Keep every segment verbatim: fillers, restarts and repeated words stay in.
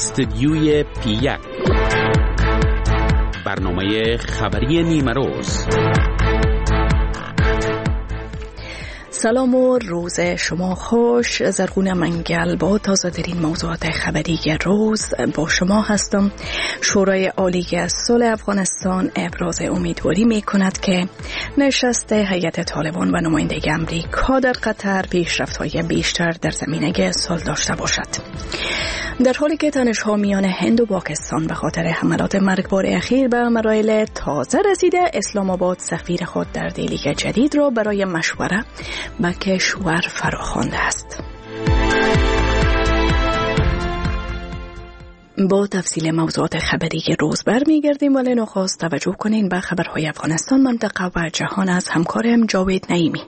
استدیوی پی یک برنامه خبری نیمه روز. سلام و روز شما خوش. زرغون منگل با تازه ترین موضوعات خبری روز با شما هستم. شورای عالی صلح افغانستان ابراز امیدواری می کند که نشست هیئت طالبان و نماینده امریکا در قطر پیشرفت‌های بیشتر در زمینه صلح داشته باشد. در حالی که تنش‌ها میان هند و پاکستان به خاطر حملات مرگبار اخیر به مراحل تازه رسیده، اسلام آباد سفیر خود در دهلی جدید را برای مشوره به کشور فراخوانده است. با تفصیل موضوعات خبری روز برمیگردیم، ولی نخست توجه کنین به خبرهای افغانستان، منطقه و جهان از همکارم جاوید نعیمی.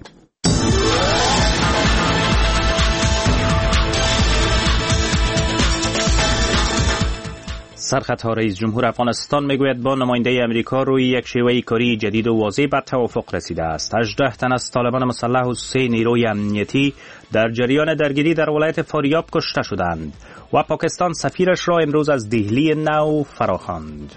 سرخطها رئیس جمهور افغانستان میگوید با نماینده امریکا روی یک شیوه کاری جدید و واضح به توافق رسیده است. هجده تن از طالبان مسلح و سه نیروی امنیتی در جریان درگیری در ولایت فاریاب کشته شدند و پاکستان سفیرش را امروز از دهلی نو فراخواند.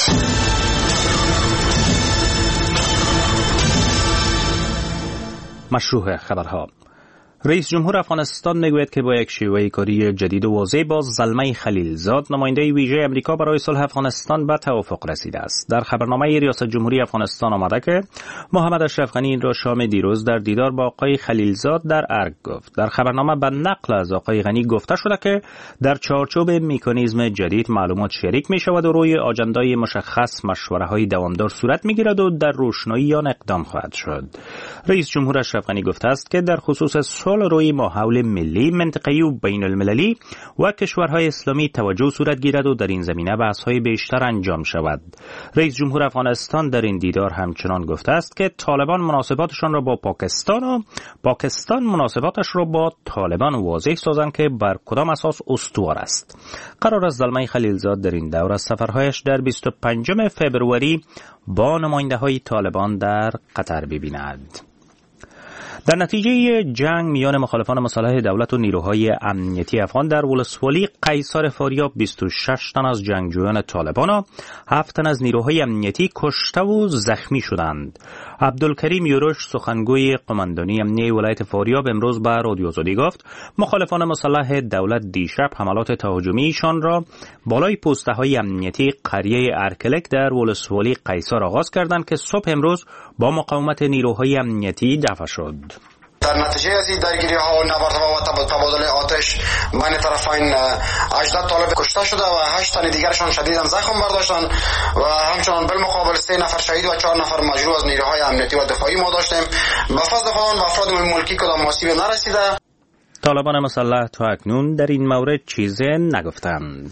مشروع خبرها. رئیس جمهور افغانستان میگوید که با یک شیوه کاری جدید و واضح با زلمه خلیلزاد نماینده ویژه امریکا برای صلح افغانستان به توافق رسیده است. در خبرنامه ریاست جمهوری افغانستان آمده که محمد اشرف غنی این را شام دیروز در دیدار با آقای خلیلزاد در ارگ گفت. در خبرنامه به نقل از آقای غنی گفته شده که در چارچوب مکانیزم جدید معلومات شریک می شود و روی آجندای مشخص مشوره‌های دوامدار صورت میگیرد و در روشنایی آن اقدام خواهد شد. رئیس جمهور اشرف غنی گفته است که در خصوص صلح روی ماحول ملی، منطقه‌ای و بین المللی و کشورهای اسلامی توجه صورت گیرد و در این زمینه بحث‌های بیشتر انجام شود. رئیس جمهور افغانستان در این دیدار همچنان گفته است که طالبان مناسباتشان را با پاکستان و پاکستان مناسباتش را با طالبان واضح سازند که بر کدام اساس استوار است. قرار است زلمه خلیلزاد در این دور از سفرهایش در بیست و پنجم فوریه با نماینده‌های طالبان در قطر ببیند. در نتیجه جنگ میان مخالفان مصالح دولت و نیروهای امنیتی افغان در ولسوالی قیصر فاریاب بیست و شش تن از جنگجویان طالبان و هفت تن از نیروهای امنیتی کشته و زخمی شدند. عبدالکریم یوروش سخنگوی قماندانی امنیتی ولایت فاریاب امروز به رادیو آزادی گفت مخالفان مسلح دولت دیشب حملات تهاجمیشان را بالای پوسته‌های امنیتی قریه ارکلک در ولسوالی قیصر آغاز کردند که صبح امروز با مقاومت نیروهای امنیتی دفع شد. در نتیجه از این درگیری ها و نبردها و تبادل آتش بین طرفین هجده طالب کشته شده و هشت تن دیگرشان شدیداً زخم برداشتند و همچنان بالمقابل سه نفر شهید و چهار نفر مجروح از نیروهای امنیتی و دفاعی ما داشتیم. به فضل خداوند به افراد ملکی کدام آسیبی نرسیده. طالبان مسلح تا اکنون در این مورد چیزی نگفتند.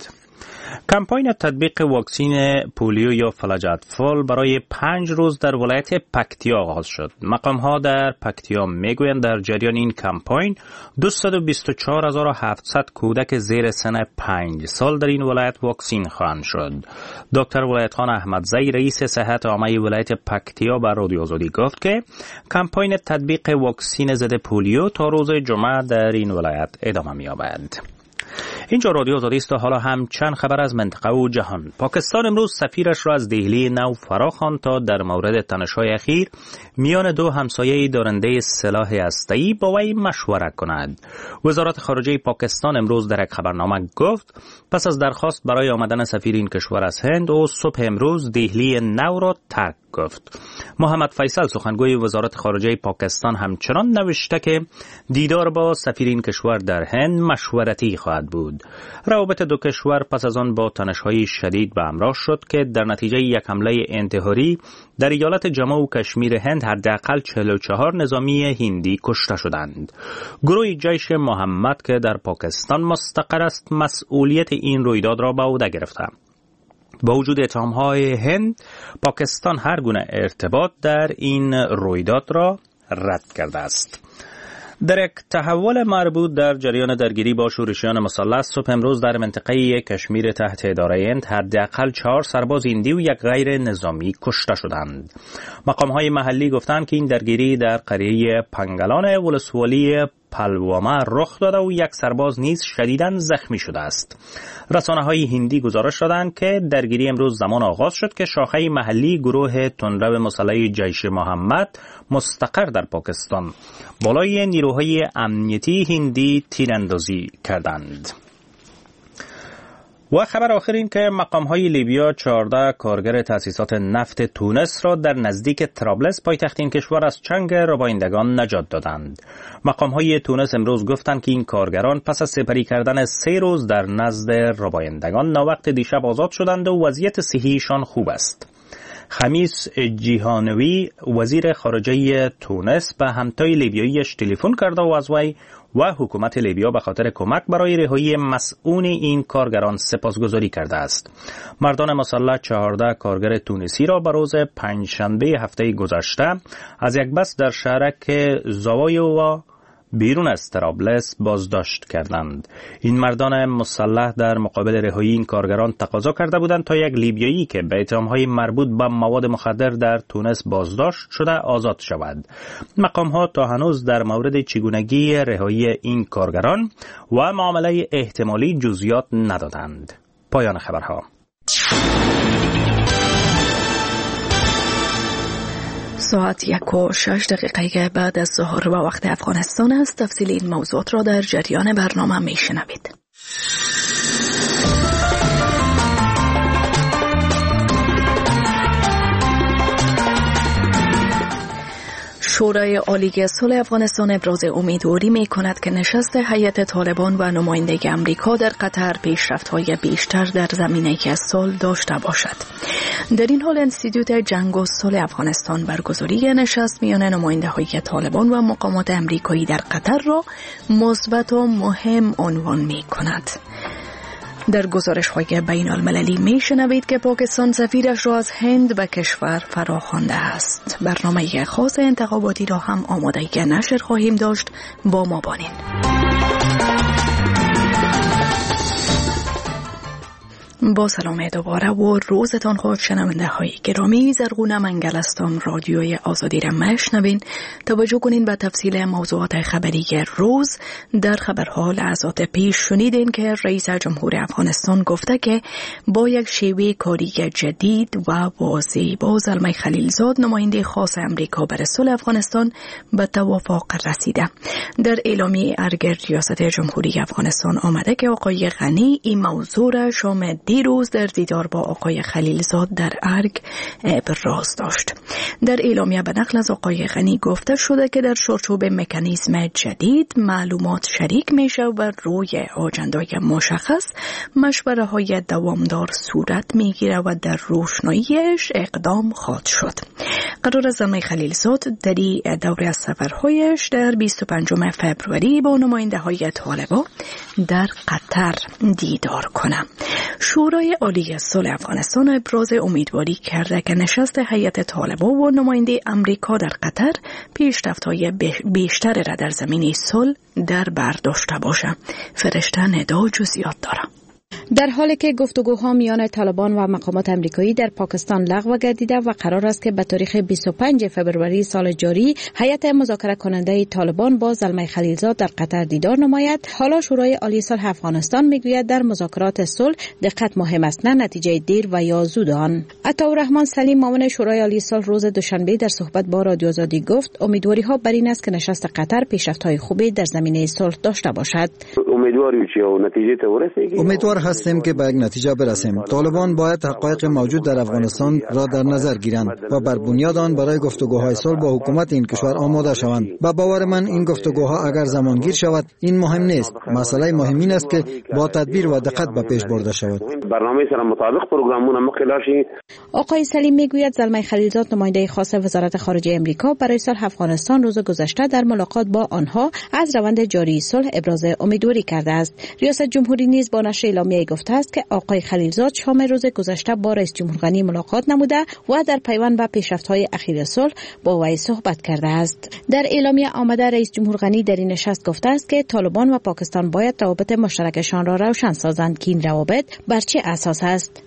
کمپاین تطبیق واکسین پولیو یا فلج اطفال برای پنج روز در ولایت پکتیا آغاز شد. مقام‌ها در پکتیا میگویند در جریان این کمپاین دویست و بیست و چهار هزار و هفتصد کودک زیر سن پنج سال در این ولایت واکسین خواهند شد. دکتر ولایت خان احمدزی رئیس صحت عامه ولایت پکتیا به رادیو آزادی گفت که کمپاین تطبیق واکسین ضد پولیو تا روز جمعه در این ولایت ادامه می‌یابد. اینجا رادیو آزادی است و حالا هم چند خبر از منطقه و جهان. پاکستان امروز سفیرش را از دهلی نو فراخواند تا در مورد تنش‌های اخیر میان دو همسایه دارنده سلاح هسته‌ای با وی مشورت کند. وزارت خارجه پاکستان امروز در یک خبرنامه گفت پس از درخواست برای آمدن سفیر این کشور از هند و صبح امروز دهلی نو را ترک گفت. محمد فیصل سخنگوی وزارت خارجه پاکستان همچنان نوشته که دیدار با سفیر این کشور در هند مشورتی خواهد بود. روابط دو کشور پس از آن با تنش‌های شدید به همراه شد که در نتیجه یک حمله انتحاری در ایالت جموں و کشمیر هند حداقل چهل و چهار نظامی هندی کشته شدند. گروه جیش محمد که در پاکستان مستقر است مسئولیت این رویداد را به عهده گرفته. با وجود اتهام‌های هند، پاکستان هر گونه ارتباط در این رویداد را رد کرده است. در یک تحول مربوط در جریان درگیری با شورشیان مسلح صبح امروز در منطقه کشمیر تحت اداره هند حداقل چهار سرباز هندی و یک غیر نظامی کشته شدند. مقام‌های محلی گفتند که این درگیری در قریه پنگلان ولسوالی پلوامه رخ داده و یک سرباز نیز شدیداً زخمی شده است. رسانه‌های هندی گزارش دادند که درگیری امروز زمان آغاز شد که شاخه محلی گروه تندرو مسلح جیش محمد مستقر در پاکستان بالای نیروهای امنیتی هندی تیراندازی کردند. و خبر آخر این که مقام‌های لیبیا چهارده کارگر تأسیسات نفت تونس را در نزدیک طرابلس پایتخت این کشور از چنگ ربایندگان نجات دادند. مقام‌های تونس امروز گفتند که این کارگران پس از سپری کردن سه روز در نزد ربایندگان ناوقت دیشب آزاد شدند و وضعیت صحیشان خوب است. خمیس جیهانوی وزیر خارجه تونس به همتای لیبیاییش تلفن کرده و از وی و حکومت لیبیا به خاطر کمک برای رهایی مسئول این کارگران سپاسگزاری کرده است. مردان مسلح چهارده کارگر تونسی را به روز پنجشنبه هفته گذشته از یک بس در شهرک زاوایو بیرون از طرابلس بازداشت کردند. این مردان مسلح در مقابل رهایی این کارگران تقاضا کرده بودند تا یک لیبیایی که به اتهام‌های مربوط به مواد مخدر در تونس بازداشت شده آزاد شود. مقام‌ها تا هنوز در مورد چگونگی رهایی این کارگران و معامله احتمالی جزئیات ندادند. پایان خبرها. ساعت یک و شش دقیقه بعد از ظهر و وقت افغانستان است. تفصیل این موضوعات را در جریان برنامه می شنوید. شورای عالی صلح افغانستان ابراز امیدواری می کند که نشست هیئت طالبان و نماینده امریکا در قطر پیشرفت‌های بیشتر در زمینه صلح داشته باشد. در این حال انستیتوت جنگ و صلح افغانستان برگزاری نشست میان نماینده‌های طالبان و مقامات امریکایی در قطر را مثبت و مهم عنوان می کند. در گزارش‌های بین المللی می شنوید که پاکستان سفیرش را از هند به کشور فراخوانده است. برنامه خاص انتخاباتی را هم آمادگی نشر خواهیم داشت. با ما بانید. با سلام دوباره و روزتان خوش شنونده های گرامی. زرغونه منگل هستم. رادیوی آزادی را میشنوین. توجه کنین به تفصیل موضوعات خبری روز. در خبرها لحظات پیش شنیدین که رئیس جمهور افغانستان گفته که با یک شیوه کاری جدید و واضح با زلمه خلیلزاد نماینده خاص امریکا برای صلح افغانستان به توافق رسیده. در اعلامیه ارگ ریاست جمهوری افغانستان آمده که آقای غنی این موضوع را شامل دیروز در دیدار با آقای خلیلزاد در ارگ ابراز داشت. در اعلامیه به نقل از آقای غنی گفته شده که در چارچوب مکانیزم جدید معلومات شریک میشه و روی آجندای مشخص مشوره های دوامدار صورت میگیره و در روشناییش اقدام خواهد شد. قرار است زلمه خلیلزاد در دوره از سفرهایش در بیست و پنجم فوریه با نماینده های طالبان در قطر دیدار کنه. شورای عالی صلح افغانستان ابراز امیدواری کرده که نشست هیئت طالبان و نماینده امریکا در قطر پیشرفت‌های بیشتر را در زمینه صلح در بر داشته باشه. فرشته ندا جزئیات داره. در حالی که گفتگوها میان طالبان و مقامات امریکایی در پاکستان لغو گردیده و قرار است که به تاریخ بیست و پنجم فوریه سال جاری هیئت مذاکره کننده طالبان با زلمه خلیلزاد در قطر دیدار نماید، حالا شورای عالی صلح افغانستان میگوید در مذاکرات صلح دقت مهم است نه نتیجه دیر و یا زود آن. عطاالرحمن سلیم معاون شورای عالی صلح روز دوشنبه در صحبت با رادیو آزادی گفت امیدواری ها بر این است که نشست قطر پیشرفت‌های خوبی در زمینه صلح داشته باشد. امیدواری چی و نتیجه ته ورسیږي؟ امیدوار هستیم که به یک نتیجه برسیم. طالبان باید حقایق موجود در افغانستان را در نظر گیرند و بر بنیاد آن برای گفتگوهای صلح با حکومت این کشور آماده شوند. به باور من این گفتگوها اگر زمانگیر شود این مهم نیست. مسئله مهم این است که با تدبیر و دقت به پیش برده شود. برنامه سره مطابق پروگرامونه مخلاشی. آقای سلیم میگوید زلمه خلیلزاد نماینده خاص وزارت خارجه امریکا برای صلح افغانستان روز گذشته در ملاقات با آنها از روند جاری صلح ابراز امیدواری کرده است. ریاست جمهوری نیز با نشر اعلامیه گفته است که آقای خلیلزاد شام روز گذشته با رئیس جمهور غنی ملاقات نموده و در پیوند به پیشرفت‌های اخیر صلح با وی صحبت کرده است. در اعلامیه آمده رئیس جمهور غنی در این نشست گفته است که طالبان و پاکستان باید روابط مشترکشان را روشن سازند که این روابط بر چه اساس است.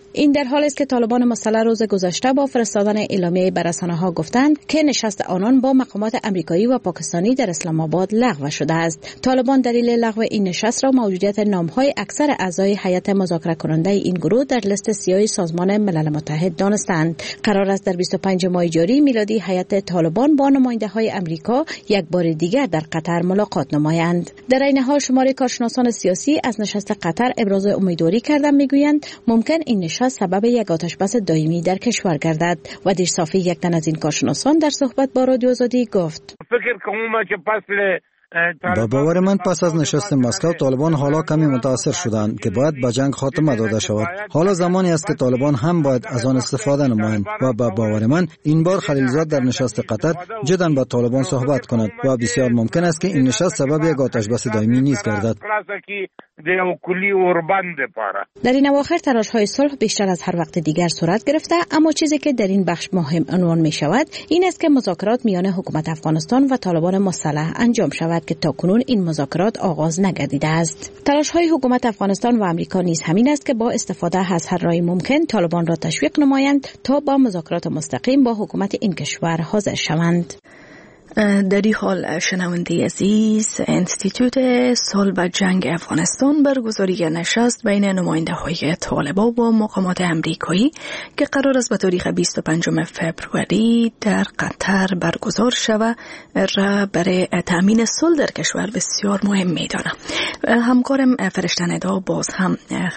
این در حالی است که طالبان مسلح روز گذشته با فرستادن اعلامیه به رسانه‌ها گفتند که نشست آنان با مقامات امریکایی و پاکستانی در اسلام آباد لغو شده است. طالبان دلیل لغو این نشست را موجودیت نام‌های اکثر اعضای هیئت مذاکره کننده این گروه در لیست سیاه سازمان ملل متحد دانستند. قرار است در بیست و پنجم ماه جاری میلادی هیئت طالبان با نماینده‌های امریکا یک بار دیگر در قطر ملاقات نمایند. در این حال شماری کارشناسان سیاسی از نشست قطر ابراز امیدواری کردند، میگویند ممکن این نشست سبب یک آتشبس دائمی در کشور گردد و دیر صافی یک تن از این کارشناسان در صحبت با رادیو آزادی گفت: فکر کنم که پس با باور من پس از نشست مسکو طالبان حالا کمی متاثر شدند که باید به جنگ خاتمه داده شود. حالا زمانی است که طالبان هم باید از آن استفاده نمایند و با باور من این بار خلیلزاد در نشست قطر جدا با طالبان صحبت کند و بسیار ممکن است که این نشست سبب یک آتشبس دائمی نیز گردد. در این اواخر تلاش‌های صلح بیشتر از هر وقت دیگر صورت گرفته، اما چیزی که در این بخش مهم عنوان می شود این است که مذاکرات میان حکومت افغانستان و طالبان مسلح انجام شود که تاکنون این مذاکرات آغاز نگردیده است. تلاش‌های حکومت افغانستان و آمریکا نیز همین است که با استفاده از هر راهی ممکن طالبان را تشویق نمایند تا با مذاکرات مستقیم با حکومت این کشور حاضر شوند. در این حال شنونده عزیز، انستیتوت صلح و جنگ افغانستان برگزاری نشست بین نماینده های طالبان و مقامات امریکایی که قرار است به تاریخ بیست و پنجم فوریه در قطر برگزار شود را برای تامین صلح در کشور بسیار مهم می‌دانم. همکارم فرشته ندا باز هم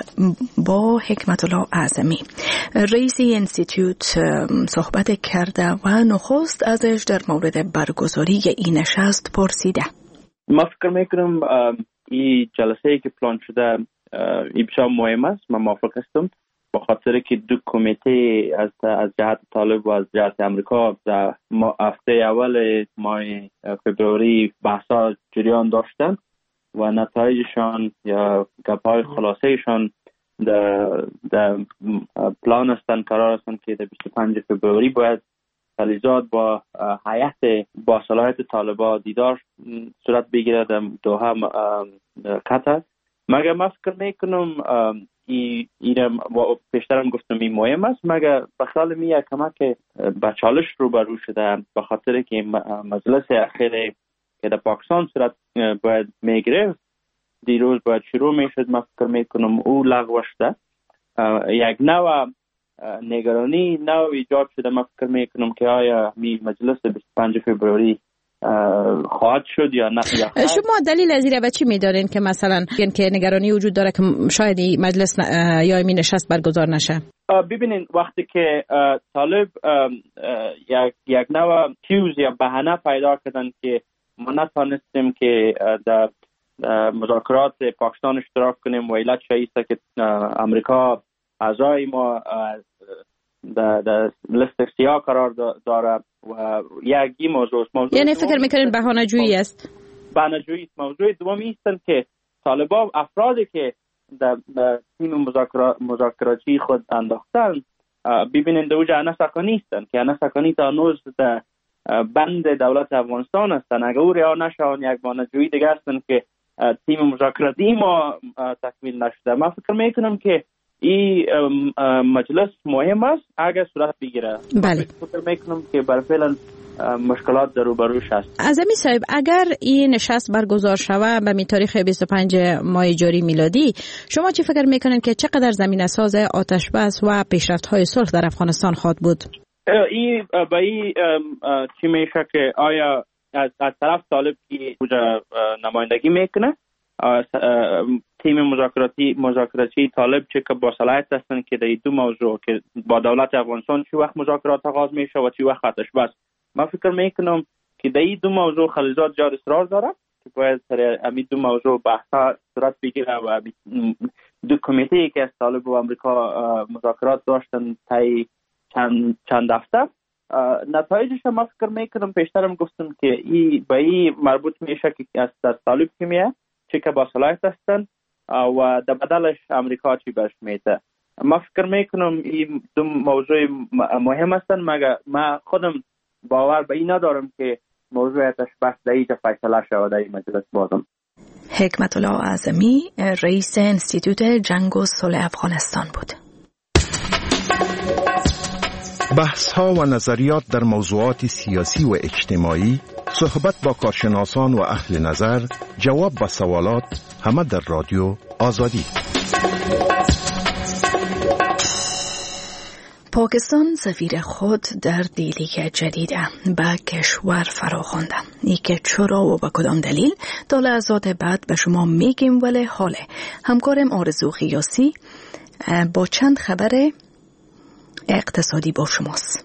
با حکمت الله اعظمی رئیس انستیتوت صحبت کرده و نخست ازش در مورد برگزاری این نشست پرسیده. ما فکر میکنم این جلسه ای که پلان شده این بسیار مهم است. من موافق هستم به خاطر که دو کمیته از از جهت طالب و از جهت امریکا در هفته اول ماه فوریه بحثا جریان داشتند و نتایجشان یا گپ‌های خلاصه‌شان در در پلان هستند. قرار هستند که در بیست و پنجم فوریه باید خلیلزاد با هیئت با صلاحیت طالبان دیدار صورت بگیرد در دوحه قطر. مگر من فکر میکنم این پیشترم گفتم این مهم است، مگر به خیال می کمک به چالش روبرو شده به خاطر که مجلس اخیر که در پاکستان صورت باید میگیره دیروز باید شروع میشد. من فکر میکنم او لغو شده. یک نوع نگرانی نو ایجاد شده. من فکر میکنم که آیا می مجلس بیست و پنجم فوریه خواهد شد یا نه. شما دلیل از این چی میدارین که مثلا که نگرانی وجود داره که شاید مجلس یا این نشست برگزار نشه؟ ببینین وقتی که طالب یک یک نوع کیوز یا بهانه پیدا کردن که ما نتونستیم که در مذاکرات پاکستان اشتراک کنیم و علت شایسته که امریکا اعضای ما در لیست سیاه قرار داره و یکی موضوع موضوع یعنی فکر میکنین بهانه جویی است؟ بهانه جویی است. موضوع دومی است که طالبان افرادی که در تیم مذاکراتی خود انداختن ببینید در اوجه انسکانی هستند که انسکانی تا هنوز در بند دولت افغانستان هستند. اگر او رها نشون یک بهانه جویی دیگه هستند که تیم مذاکراتی ما تکمیل نشده. من فکر میکنم که این مجلس مهم است اگر صورت بگیره. بله. فکر میکنم که برای فعلا مشکلات در روبروش هست. اعظمی صاحب، اگر این نشست برگزار شود به تاریخ بیست و پنجم ماه جاری میلادی، شما چی فکر میکنین که چقدر زمینه ساز آتشبس و پیشرفت‌های صلح در افغانستان خواهد بود؟ این با این چی میشه که آیا از, از طرف طالب کی نمایندگی میکنه، تیم مذاکراتی مذاکراتی طالب چه که با صلاحیت هستن که در دو موضوع که با دولت افغانستان چه وقت مذاکرات آغاز میشه و چه وقت آتشبس. من فکر میکنم که در این دو موضوع خلیلزاد جار اصرار داره که باید سر همین دو موضوع بحثا صورت بگیره و دو کمیته که از طالب و امریکا مذاکرات داشتن تای چند چند هفته نتایجش من فکر میکنم پیشترم گفتم که این به این مربوط میشه که از طالب کی میه چه که با صلاحیت هستن و در بدلش امریکا چی برش میده. من فکر میکنم این دو موضوع مهم هستن، مگر من خودم باور به این ندارم که موضوعیتش بس در اینجا فیصله شود در این مجلس. بازم حکمت الله اعظمی رئیس انستیتوت جنگ و صلح افغانستان بود. بحث ها و نظریات در موضوعات سیاسی و اجتماعی، صحبت با کارشناسان و اهل نظر، جواب به سوالات، همه در رادیو آزادی. پاکستان سفیر خود در دیلیگ جدید به کشور فراخوانده. ای که چرا و به کدام دلیل تا لحظات بعد به شما میگیم، ولی حاله همکارم آرزو خیاسی با چند خبر اقتصادی با شماست.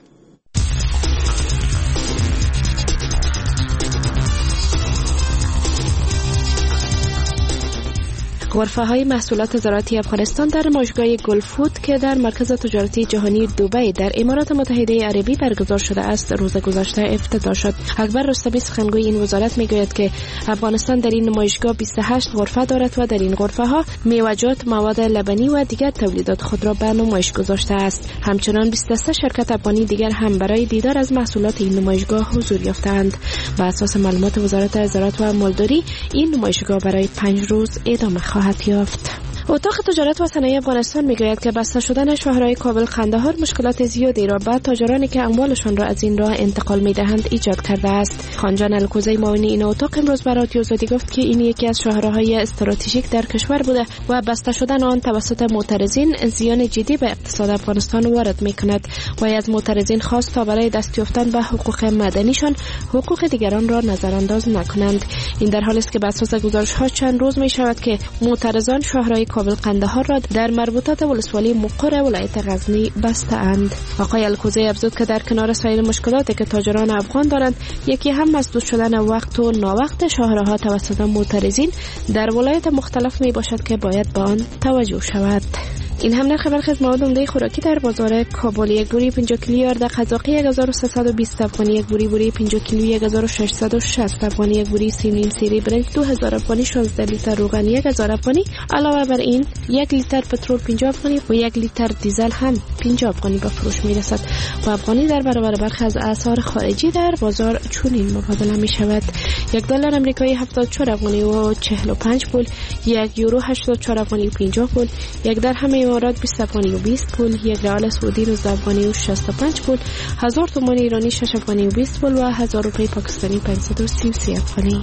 غرفه‌های محصولات زراعتی افغانستان در نمایشگاه گلفود که در مرکز تجارتی جهانی دبی در امارات متحده عربی برگزار شده است روز گذشته افتتاح شد. اکبر رستمی سخنگوی این وزارت میگوید که افغانستان در این نمایشگاه بیست و هشت غرفه دارد و در این غرفه‌ها میوه‌جات، مواد لبنی و دیگر تولیدات خود را به نمایش گذاشته است. همچنین بیست و سه شرکت افغانی دیگر هم برای دیدار از محصولات این نمایشگاه حضور یافتند. بر اساس معلومات وزارت زراعت و مالداری، این نمایشگاه برای پنج روز ادامه خواهد یافت. اتاق تجارت و صنایع افغانستان میگوید که بسته شدن شاهراه کابل قندهار مشکلات زیادی را به تاجرانی که اموالشان را از این راه انتقال میدهند ایجاد کرده است. خانجان الکوزی معاون این اتاق امروز به رادیو آزادی گفت که این یکی از شاهراهای استراتژیک در کشور بوده و بسته شدن آن توسط معترضین زیان جدی به اقتصاد افغانستان وارد میکند و از معترضین خواست تا برای دست یافتن به حقوق مدنیشان حقوق دیگران را نظرانداز نکنند. این در حالی است که بر اساس گزارش‌ها چند روز می شود که معترضان شاهراه کابل قندهار را در مربوطات ولسوالی مقر ولایت غزنی بسته‌اند. آقای الکوزی افزود که در کنار سایر مشکلاتی که تاجران افغان دارند، یکی هم مسدود شدن وقت و ناوقت شاهراه‌ها توسط معترضین در ولایت مختلف می باشد که باید به آن توجه شود. این هم نرخ برخی مواد عمده خوراکی در بازار کابل: یک بوری پنجاه کیلویی آرد قزاقی یک هزار و سیصد و بیست افغانی، یک بوری بوری پنجاه کیلویی یک هزار و ششصد و شصت افغانی، یک بوری سیم نیم سیری برنج دو هزار افغانی، شانزده لیتر روغن یک هزار افغانی. علاوه بر این یک لیتر پترول پنجاه افغانی و یک لیتر دیزل هم پنجاه افغانی به فروش میرسد و افغانی در برابر برخی از اسعار خارجی در بازار چنین مبادله می شود: یک دلار آمریکایی هفتاد و چهار افغانی و چهل و پنج پول، یک یورو هشتاد و چهار افغانی و پنجاه پول، یک درهم امارات بیست افغانی و بیست پول، یک ریال سعودی نوزده افغانی و شصت و پنج پول، هزار تومان ایرانی شش افغانی و بیست پول و هزار روپیه پاکستانی پانصد و سی و سه افغانی.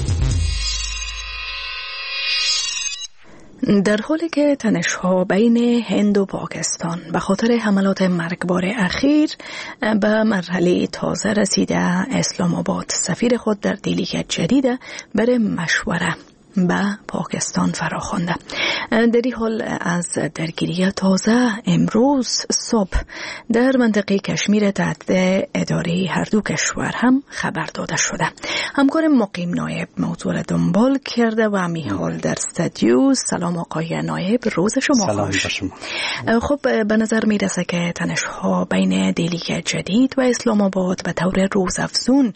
در حالی که تنش‌ها بین هند و پاکستان به خاطر حملات مرگبار اخیر به مرحله تازه رسیده، اسلام آباد سفیر خود در دیلیگ جدید برای مشوره به پاکستان فراخوانده. در این حال از درگیری تازه امروز صبح در منطقه کشمیر تحت اداره هر دو کشور هم خبر داده شده. همکار مقیم نایب موضوع را دنبال کرده و میحال در استودیو. سلام آقای نایب، روز شما خوش. خب به نظر میرسه که تنش‌ها بین دیلیگ جدید و اسلام آباد به طور روزافزون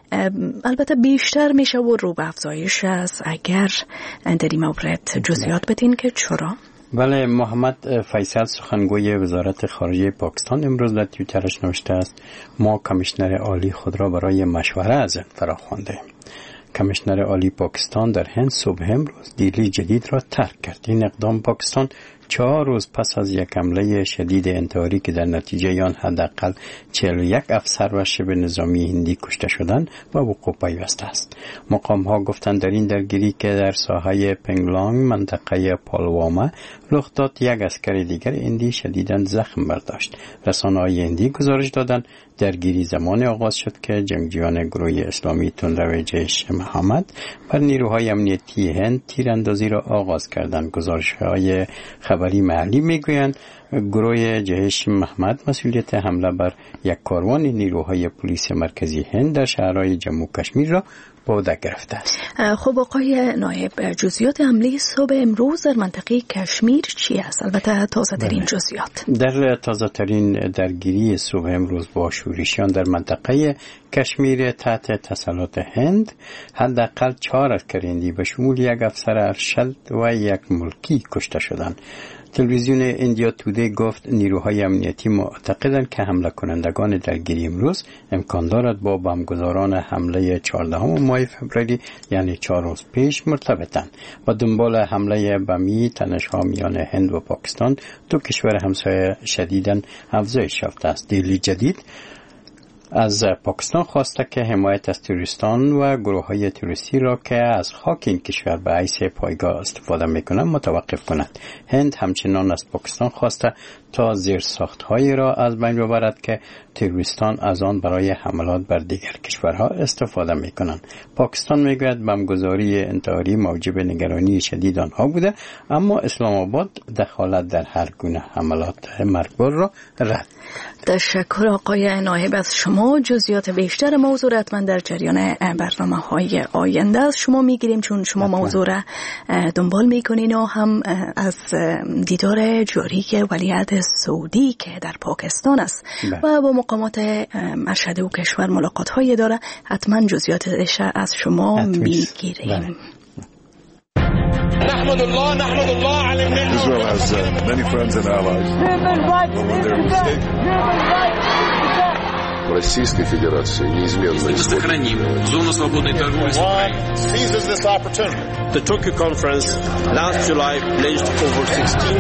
البته بیشتر میشه و رو به افزایش است. اگر در این مورد جزئیات بدین که چرا؟ بله، محمد فیصل سخنگوی وزارت خارجه پاکستان امروز در توییترش نوشته است: ما کمیشنر عالی خود را برای مشوره از هند فراخوانده. کمیشنر عالی پاکستان در هند صبح امروز دیلی جدید را ترک کرد. این اقدام پاکستان چهار روز پس از یک حمله شدید انتحاری که در نتیجه آن حداقل چهل و یک افسر و شبه نظامی هندی کشته شدند و وقوع پیوسته است. مقام ها گفتند در این درگیری که در ساحه پنگلانگ منطقه پالواما رخ داد، یک عسکر دیگر هندی شدیداً زخم برداشت. رسانه‌های هندی گزارش دادند درگیری زمان آغاز شد که جنگجویان گروه اسلامی تندرو جیش محمد بر نیروهای امنیتی هند تیراندازی را آغاز کردند. گزارش‌های خبری محلی میگویند گروه جیش محمد مسئولیت حمله بر یک کاروان نیروهای پلیس مرکزی هند در شهرهای جموں و کشمیر را به عهده گرفته است. خب آقای نایب، جزئیات حمله صبح امروز در منطقه کشمیر چی است؟ البته تازه ترین جزئیات. در تازه ترین درگیری صبح امروز با شورشیان در منطقه کشمیر تحت تسلط هند حداقل چهار عسکر هندی به شمول یک افسر ارشد و یک ملکی کشته شدند. تلویزیون ایندیا تودی گفت نیروهای امنیتی معتقدند که حمله کنندگان درگیری امروز امکان دارد با بمبگذاران حمله چهاردهم ماه فوریه یعنی چهار روز پیش مرتبطند و دنبال حمله بمی تنش‌ها میان هند و پاکستان دو کشور همسایه شدیداً افزایش یافته است. دلی جدید از پاکستان خواسته که حمایت از تروریستان و گروه‌های تروریستی را که از خاک این کشور به حیث پایگاه استفاده می‌کنند متوقف کند. هند همچنان از پاکستان خواسته تا زیرساخت‌هایی را از بین ببرد که تروریستان از آن برای حملات بر دیگر کشورها استفاده می‌کنند. پاکستان می‌گوید بمبگذاری انتحاری موجب نگرانی شدید آنها بوده، اما اسلام آباد دخالت در هر گونه حملات مرگبار را رد. تشکر آقای نایب از شما. جزئیات بیشتر موضوع را حتما در جریان برنامه‌های آینده از شما میگیریم، چون شما موضوع را دنبال میکنین و هم از دیدار جاری ولیعهد سعودی که در پاکستان است و با مقامات ارشد و کشور ملاقات های داره، حتما جزئیاتش از شما میگیریم. نحمد الله نحمد الله على النعمة. Israel has uh, many friends and allies. Российской Федерации неизменно сохраним зону свободной торговли с Украиной. Seizes this opportunity. The Tokyo conference last July pledged over sixteen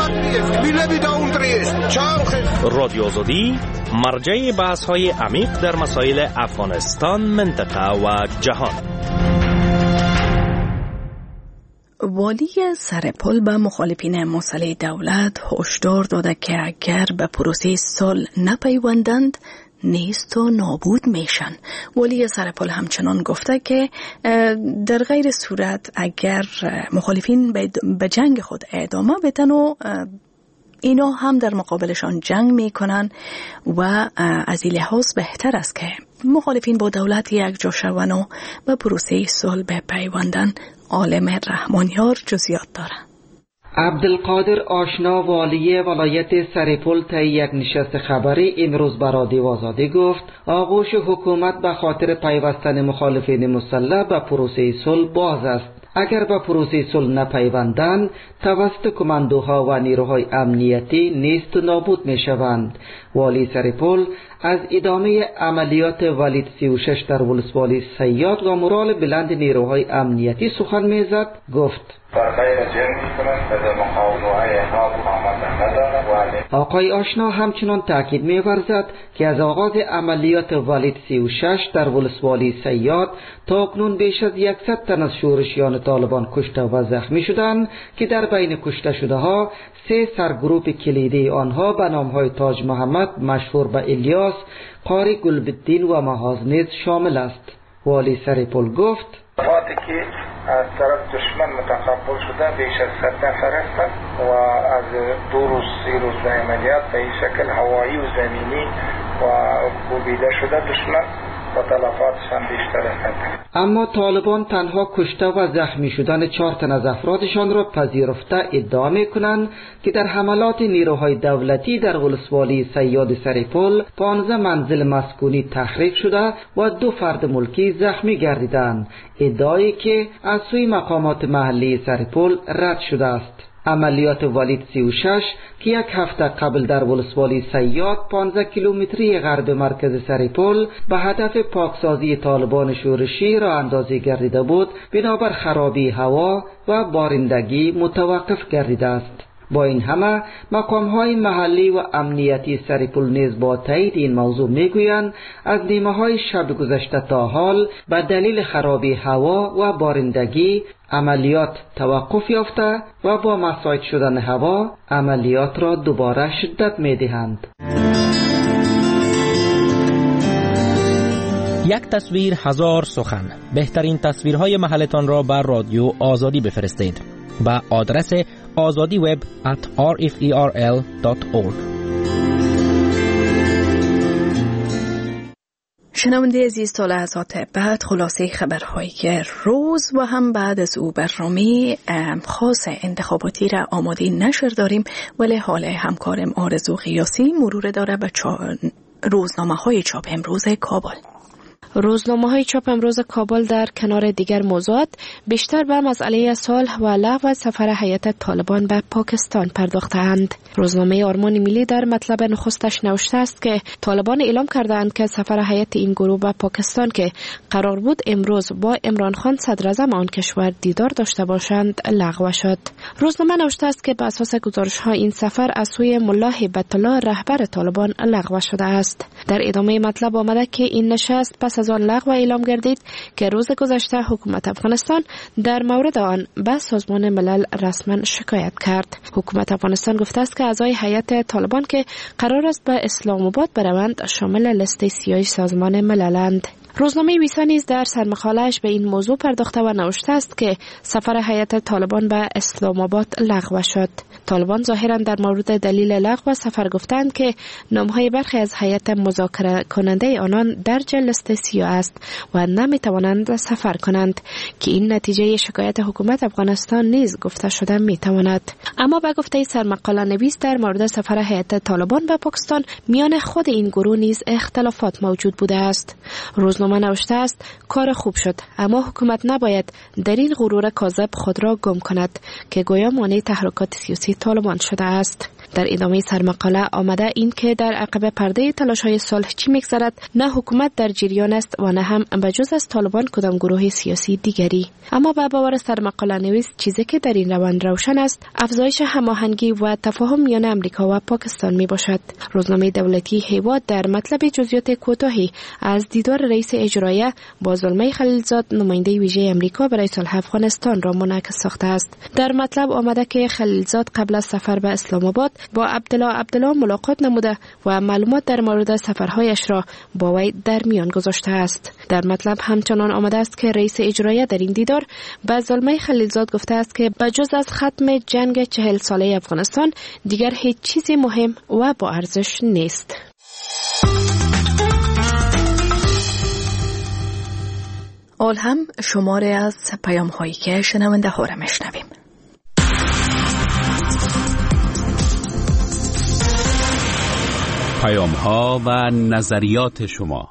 رادیو آزادی مرجع بحث‌های عمیق در مسائل افغانستان، منطقه و جهان. والی سرپل به مخالفین مسلح دولت هشدار داده که اگر به پروسه صلح نپیوندند نیست و نابود میشن. والی سرپل همچنان گفته که در غیر صورت اگر مخالفین به جنگ خود ادامه بدن و اینا هم در مقابلشان جنگ میکنن و از این لحاظ بهتر است که مخالفین با دولت یک جا شوند و به پروسه صلح بپیوندن. عالم رحمانیار جزئیات داره. عبدالقادر آشنا والی ولایت سرپل طی یک نشست خبری امروز به رادیو آزادی گفت آغوش حکومت به خاطر پیوستن مخالفین مسلح به پروسه صلح باز است. اگر به پروسه صلح نپیوندند توسط کماندوها و نیروهای امنیتی نیست و نابود می شوند. والی سرپل از ادامه عملیات ولید سی و شش در ولسوالی صیاد و مورال بلند نیروهای امنیتی سخن میزد. گفت آقای آشنا همچنان تاکید می‌ورزد که از آغاز عملیات ولید سی و شش در ولسوالی صیاد تا اکنون بیش از صد تن از شورشیان طالبان کشته و زخمی شدند که در بین کشته شده ها سه سرگروپ کلیدی آنها به نام‌های تاج محمد مشهور به الیاس، قاری گلبدین و مهاز نیز شامل است. والی سرپل گفت وقتی که از طرف دشمن متقبل شده بیش از صد نفر هستند و از دو روز سی روز عملیات به این شکل هوایی و زمینی و کوبیده شده دشمن و تلفاتش هم بیشتر هستند. اما طالبان تنها کشته و زخمی شدن چهار تن از افرادشان را پذیرفته ادعا می‌کنند که در حملات نیروهای دولتی در ولسوالی صیاد سرپل پانزده منزل مسکونی تخریب شده و دو فرد ملکی زخمی گردیدند، ادعایی که از سوی مقامات محلی سرپل رد شده است. عملیات ولید سی و شش که یک هفته قبل در ولسوالی صیاد پانزده کیلومتری غرب مرکز سرپل به هدف پاکسازی طالبان شورشی را اندازی گردیده بود، بنابر خرابی هوا و بارندگی متوقف گردیده است. با این همه مقام‌های محلی و امنیتی سرپل نیز با تایید این موضوع میگویند از نیمه‌های شب گذشته تا حال به دلیل خرابی هوا و بارندگی عملیات توقف یافته و با مساعد شدن هوا عملیات را دوباره شدت می‌دهند. یک تصویر هزار سخن. بهترین تصویرهای محلتان را بر رادیو آزادی بفرستید با آدرس آزادی وب ات آر اف ای آر ال دات اورگ. شنونده عزیز، تا لحظات بعد خلاصه خبرهای روز و هم بعد از او برنامه خاص انتخاباتی را آماده نشر داریم، ولی حال همکارم آرزو قیاسی مرور داره به روزنامه های چاپ امروز کابل. روزنامه‌های چاپ امروز کابل در کنار دیگر موضوعات بیشتر به مسئله صلح و لغو سفر هیئت طالبان به پاکستان پرداختند. روزنامه آرمان ملی در مطلب نخستش نوشته است که طالبان اعلام کردند که سفر هیئت این گروه به پاکستان که قرار بود امروز با عمران خان صدر اعظم آن کشور دیدار داشته باشند لغو شد. روزنامه نوشته است که بر اساس گزارش‌ها این سفر از سوی ملا هیبت الله رهبر طالبان لغو شده است. در ادامه مطلب آمده که این نشست پس از آن لغو اعلام گردید که روز گذشته حکومت افغانستان در مورد آن به سازمان ملل رسما شکایت کرد. حکومت افغانستان گفته است که اعضای هیئت طالبان که قرار است به اسلام آباد بروند شامل لیست سیاه سازمان مللند. روزنامه ویسا نیز در سرمقاله‌اش به این موضوع پرداخته و نوشته است که سفر هیئت طالبان به اسلام آباد لغو شد. طالبان ظاهرا در مورد دلیل لغو سفر گفتند که نامهای برخی از هیئت مذاکره کننده آنان در لیست سیاه است و نمی توانند سفر کنند که این نتیجه شکایت حکومت افغانستان نیز گفته شده می تواند. اما به گفته سرمقاله نویس در مورد سفر هیئت طالبان به پاکستان میان خود این گروه نیز اختلافات موجود بوده است. روزنامه نوشته است کار خوب شد، اما حکومت نباید در این غرور کاذب خود را گم کند که گویا مانع تحرکات سیاسی طالبان شده است. در ادامه سرمقاله آمده این که در عقب پرده تلاش‌های صلح چی می‌گذرد نه حکومت در جریان است و نه هم بجز از طالبان کدام گروه سیاسی دیگری. اما به باور سرمقاله نویس چیزی که در این روند روشن است افزایش هماهنگی و تفاهم میان امریکا و پاکستان میباشد. روزنامه دولتی هیواد در مطلب جزئیات کوتاهی از دیدار رئیس اجرایه با زلمه خلیلزاد نماینده ویژه امریکا برای صلح افغانستان را منعکس ساخته است. در مطلب آمده که خلیلزاد قبل از سفر به اسلام آباد با عبدالله عبدالله ملاقات نموده و معلومات در مورد سفرهایش را با وی در میان گذاشته است. در مطلب همچنان آمده است که رئیس اجرایه در این دیدار به زلمه خلیلزاد گفته است که بجز از ختم جنگ چهل ساله افغانستان دیگر هیچ چیزی مهم و با ارزش نیست. آل هم شماره از پیام هایی که شنونده ها را میشنویم. پیام ها و نظریات شما.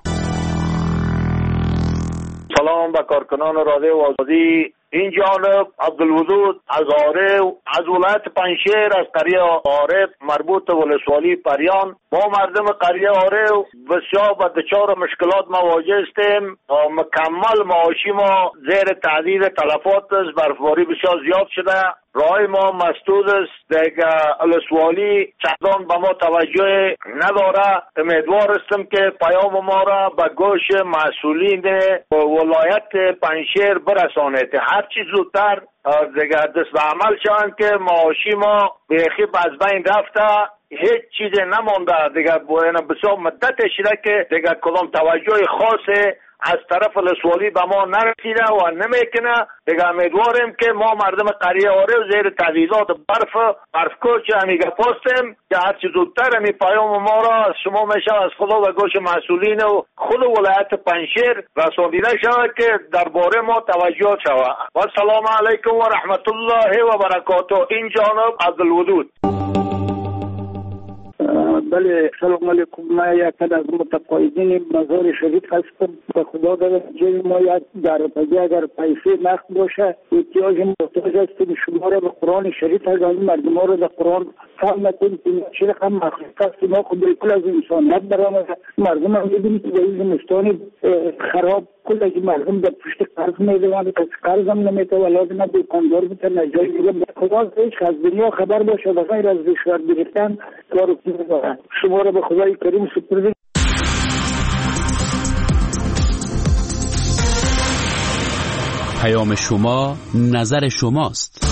سلام به کارکنان رادیو آزادی. این جانب عبدالودود از آره از ولایت پنشیر از قریه آره مربوط به ولسوالی پریان. ما مردم قریه آره بسیار با دچار مشکلات مواجه هستیم. مکمل معاشی ما زیر تهدید تلفات است. برفباری بسیار زیاد شده. راه ما مسدود است. دیگه ولسوالی چندان به ما توجه نداره. امیدوار هستم که پیام ما را به گوش مسئولین ولایت پنشیر برسانید. هر چی زودتر دیگه دست به عمل شوند که معاشی ما بیخی از بین رفته. هیچ چیز نمانده دیگه. بسیار مدت شده که دیگه کدام توجه خاصی از طرف ولسوالی به ما نرسیده و نمیکنه. دیگه امیدواریم که ما مردم قریه آره زیر تهدیدات برف برفکوچ همیگه پاستیم که هرچی زودتر همی پیام ما را از شما میشه از خدا و گوش مسئولین و خود ولایت پنشیر رساندیده شود که درباره ما توجه شود. و سلام علیکم و رحمت الله و برکاته. این جانب عبدالودود. بله سلام علیکم. ما یک از متقاعدین مزار شریف هستم. به خدا در جای ما یک درپدی اگر پیسه نقد باشه احتیاج محتاج هستیم. شما را به قرآن شریف از این مردم ها را در قرآن فهم نکنید که چه رقم مخلوق است. ما خود بالکل از انسانیت برآمده. مردم هم می‌بینید که در این زمستان خراب کل از مردم در پشت قرض می‌دوند. کسی قرض هم نمی‌ده و لازم دکاندار بتن نجای دیگه. خدا هیچ از دنیا خبر باشه و غیر از رشوه گرفتن کارو می‌کنه. شما را به خدای کریم سپرده. پیام شما نظر شماست.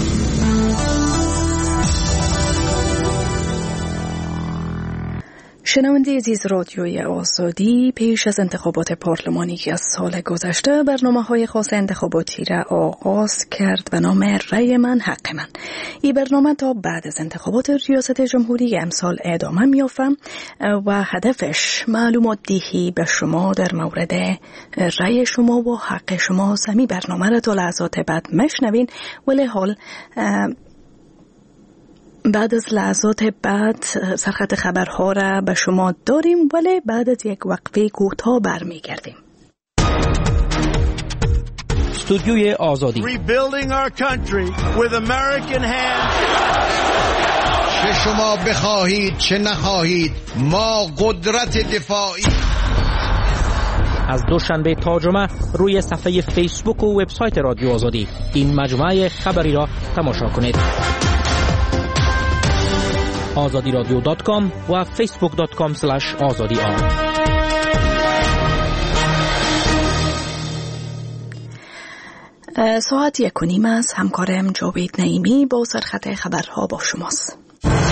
شنونده عزیز رادیوی آزادی، پیش از انتخابات پارلمانی که از سال گذشته برنامه‌های خاص انتخاباتی را آغاز کرد به نام رأی من حق من. این برنامه تا بعد از انتخابات ریاست جمهوری امسال ادامه می‌یافت و هدفش معلومات دهی به شما در مورد رأی شما و حق شما. سمی برنامه را تا لحظات بعد مشنوین، ولی حال بعد از لحظات بعد سرخط خبرها را به شما داریم، ولی بعد از یک وقفه کوتاه برمیگردیم. استودیوی آزادی. Rebuilding our country with American hands. چه شما بخواهید چه نخواهید ما قدرت دفاعی. از دوشنبه تا جمعه روی صفحه فیسبوک و وبسایت رادیو آزادی این مجموعه خبری را تماشا کنید. آزادی رادیو دات کام و فیسبوک دات کام اسلش آزادی آن. ساعت یک و نیم است. همکارم جاوید نعیمی با سرخط خبرها با شماست.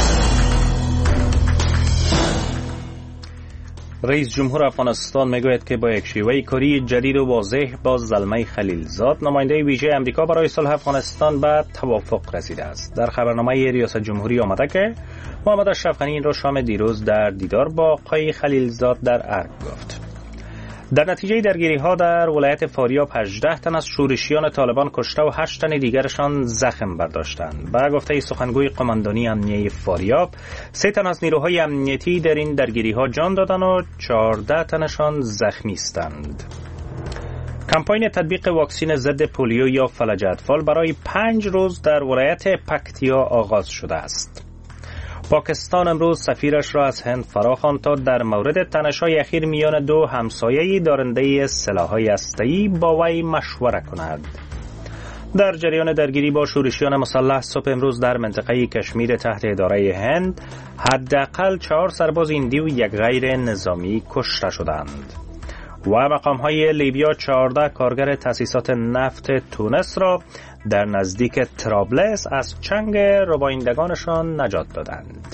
رئیس جمهور افغانستان میگوید که با یک شیوه کاری جدید و واضح با زلمه خلیلزاد نماینده ویژه امریکا برای صلح افغانستان به توافق رسیده است. در خبرنامه ریاست جمهوری آمده که محمد اشرف غنی این را شام دیروز در دیدار با آقای خلیلزاد در ارگ گفت. در نتیجه درگیری ها در ولایت فاریاب هجده تن از شورشیان طالبان کشته و هشت تن دیگرشان زخم برداشتند. به گفته سخنگوی قماندانی امنیه فاریاب، سه تن از نیروهای امنیتی در این درگیری ها جان دادند و چهارده تنشان زخمی هستند. کمپاین تطبیق واکسن ضد پولیو یا فلج اطفال برای پنج روز در ولایت پکتیا آغاز شده است. پاکستان امروز سفیرش را از هند فراخواند تا در مورد تنش‌های اخیر میان دو همسایه دارنده سلاح‌های هسته‌ای با وی مشوره کند. در جریان درگیری با شورشیان مسلح صبح امروز در منطقه کشمیر تحت اداره هند حداقل چهار سرباز هندی و یک غیر نظامی کشته شدند و مقام‌های لیبیا چهارده کارگر تأسیسات نفت تونس را در نزدیک ترابلس از چنگ ربایندگانشان نجات دادند.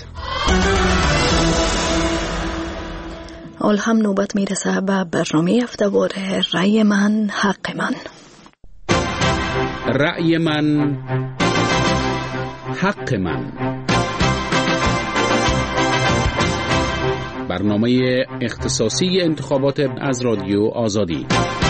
حال هم نوبت میرسه به برنامه هفته‌واره رأی من حق من. رأی من حق من، برنامه اختصاصی انتخابات از رادیو آزادی.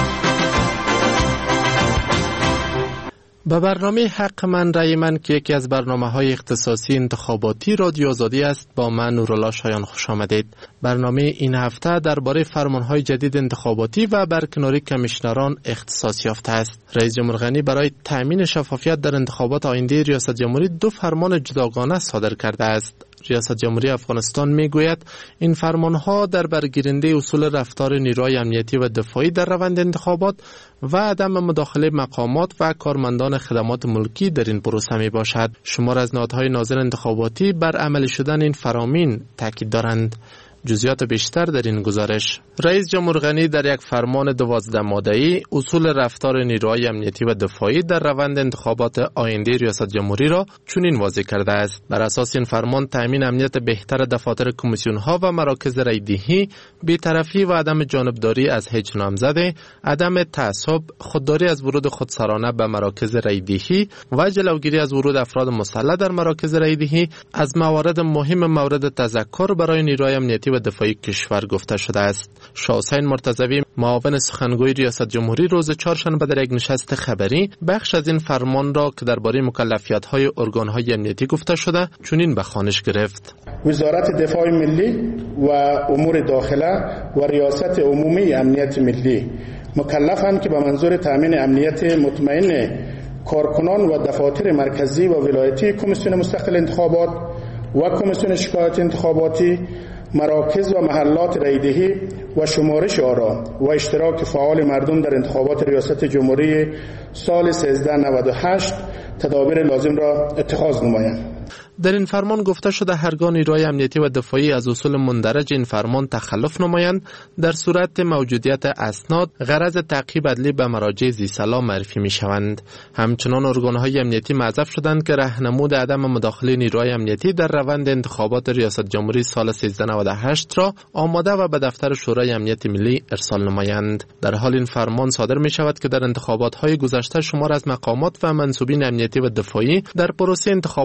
به برنامه حق من رأی من که یکی از برنامه‌های اختصاصی انتخاباتی رادیو آزادی است با من نورالله شایان خوش آمدید. برنامه این هفته درباره فرمان‌های جدید انتخاباتی و برکناری کمیشنران اختصاص یافته است. رئیس جمهور غنی برای تأمین شفافیت در انتخابات آینده ریاست جمهوری دو فرمان جداگانه صادر کرده است. ریاست جمهوری افغانستان میگوید این فرمانها در برگیرنده اصول رفتار نیروهای امنیتی و دفاعی در روند انتخابات و عدم مداخله مقامات و کارمندان خدمات ملکی در این پروسه می باشد. شمار از نهادهای ناظر انتخاباتی بر عملی شدن این فرامین تاکید دارند. جزئیات بیشتر در این گزارش. رئیس جمهور غنی در یک فرمان دوازده ماده‌ای اصول رفتار نیروهای امنیتی و دفاعی در روند انتخابات آینده ریاست جمهوری را چنین واضح کرده است. بر اساس این فرمان تامین امنیت بهتر دفاتر کمیسیون‌ها و مراکز رایدهی، بی‌طرفی و عدم جانبداری از هیچ نامزد، عدم تعصب، خودداری از ورود خودسرانه به مراکز رایدهی و جلوگیری از ورود افراد مسلح در مراکز رایدهی از موارد مهم مورد تذکر برای نیروهای امنیتی و دفاعی کشور گفته شده است. شاه حسین مرتضوی معاون سخنگوی ریاست جمهوری روز چهارشنبه در یک نشست خبری بخش از این فرمان را که درباره مکلفیت‌های ارگان‌های امنیتی گفته شده چنین به خوانش گرفت. وزارت دفاع ملی و امور داخله و ریاست عمومی امنیت ملی مکلفند که به منظور تامین امنیت مطمئن کارکنان و دفاتر مرکزی و ولایتی کمیسیون مستقل انتخابات و کمیسیون شکایات انتخاباتی، مراکز و محلات رایدهی و شمارش آرا و اشتراک فعال مردم در انتخابات ریاست جمهوری سال سیزده نود و هشت تدابیر لازم را اتخاذ نمایند. در این فرمان گفته شده هرگاه نیروهای امنیتی و دفاعی از اصول مندرج این فرمان تخلف نمایند در صورت موجودیت اسناد غرض تعقیب عدلی به مراجع ذی صلاح معرفی می شوند. همچنان ارگانهای امنیتی معذب شدند که راهنمود عدم مداخله نیروهای امنیتی در روند انتخابات ریاست جمهوری سال سیزده نود و هشت را آماده و به دفتر شورای امنیت ملی ارسال نمایند. در حال این فرمان صادر می شود که در انتخابات های گذشته شمار از مقامات و منصوبین امنیتی و دفاعی در پروسه انتخابات مداخله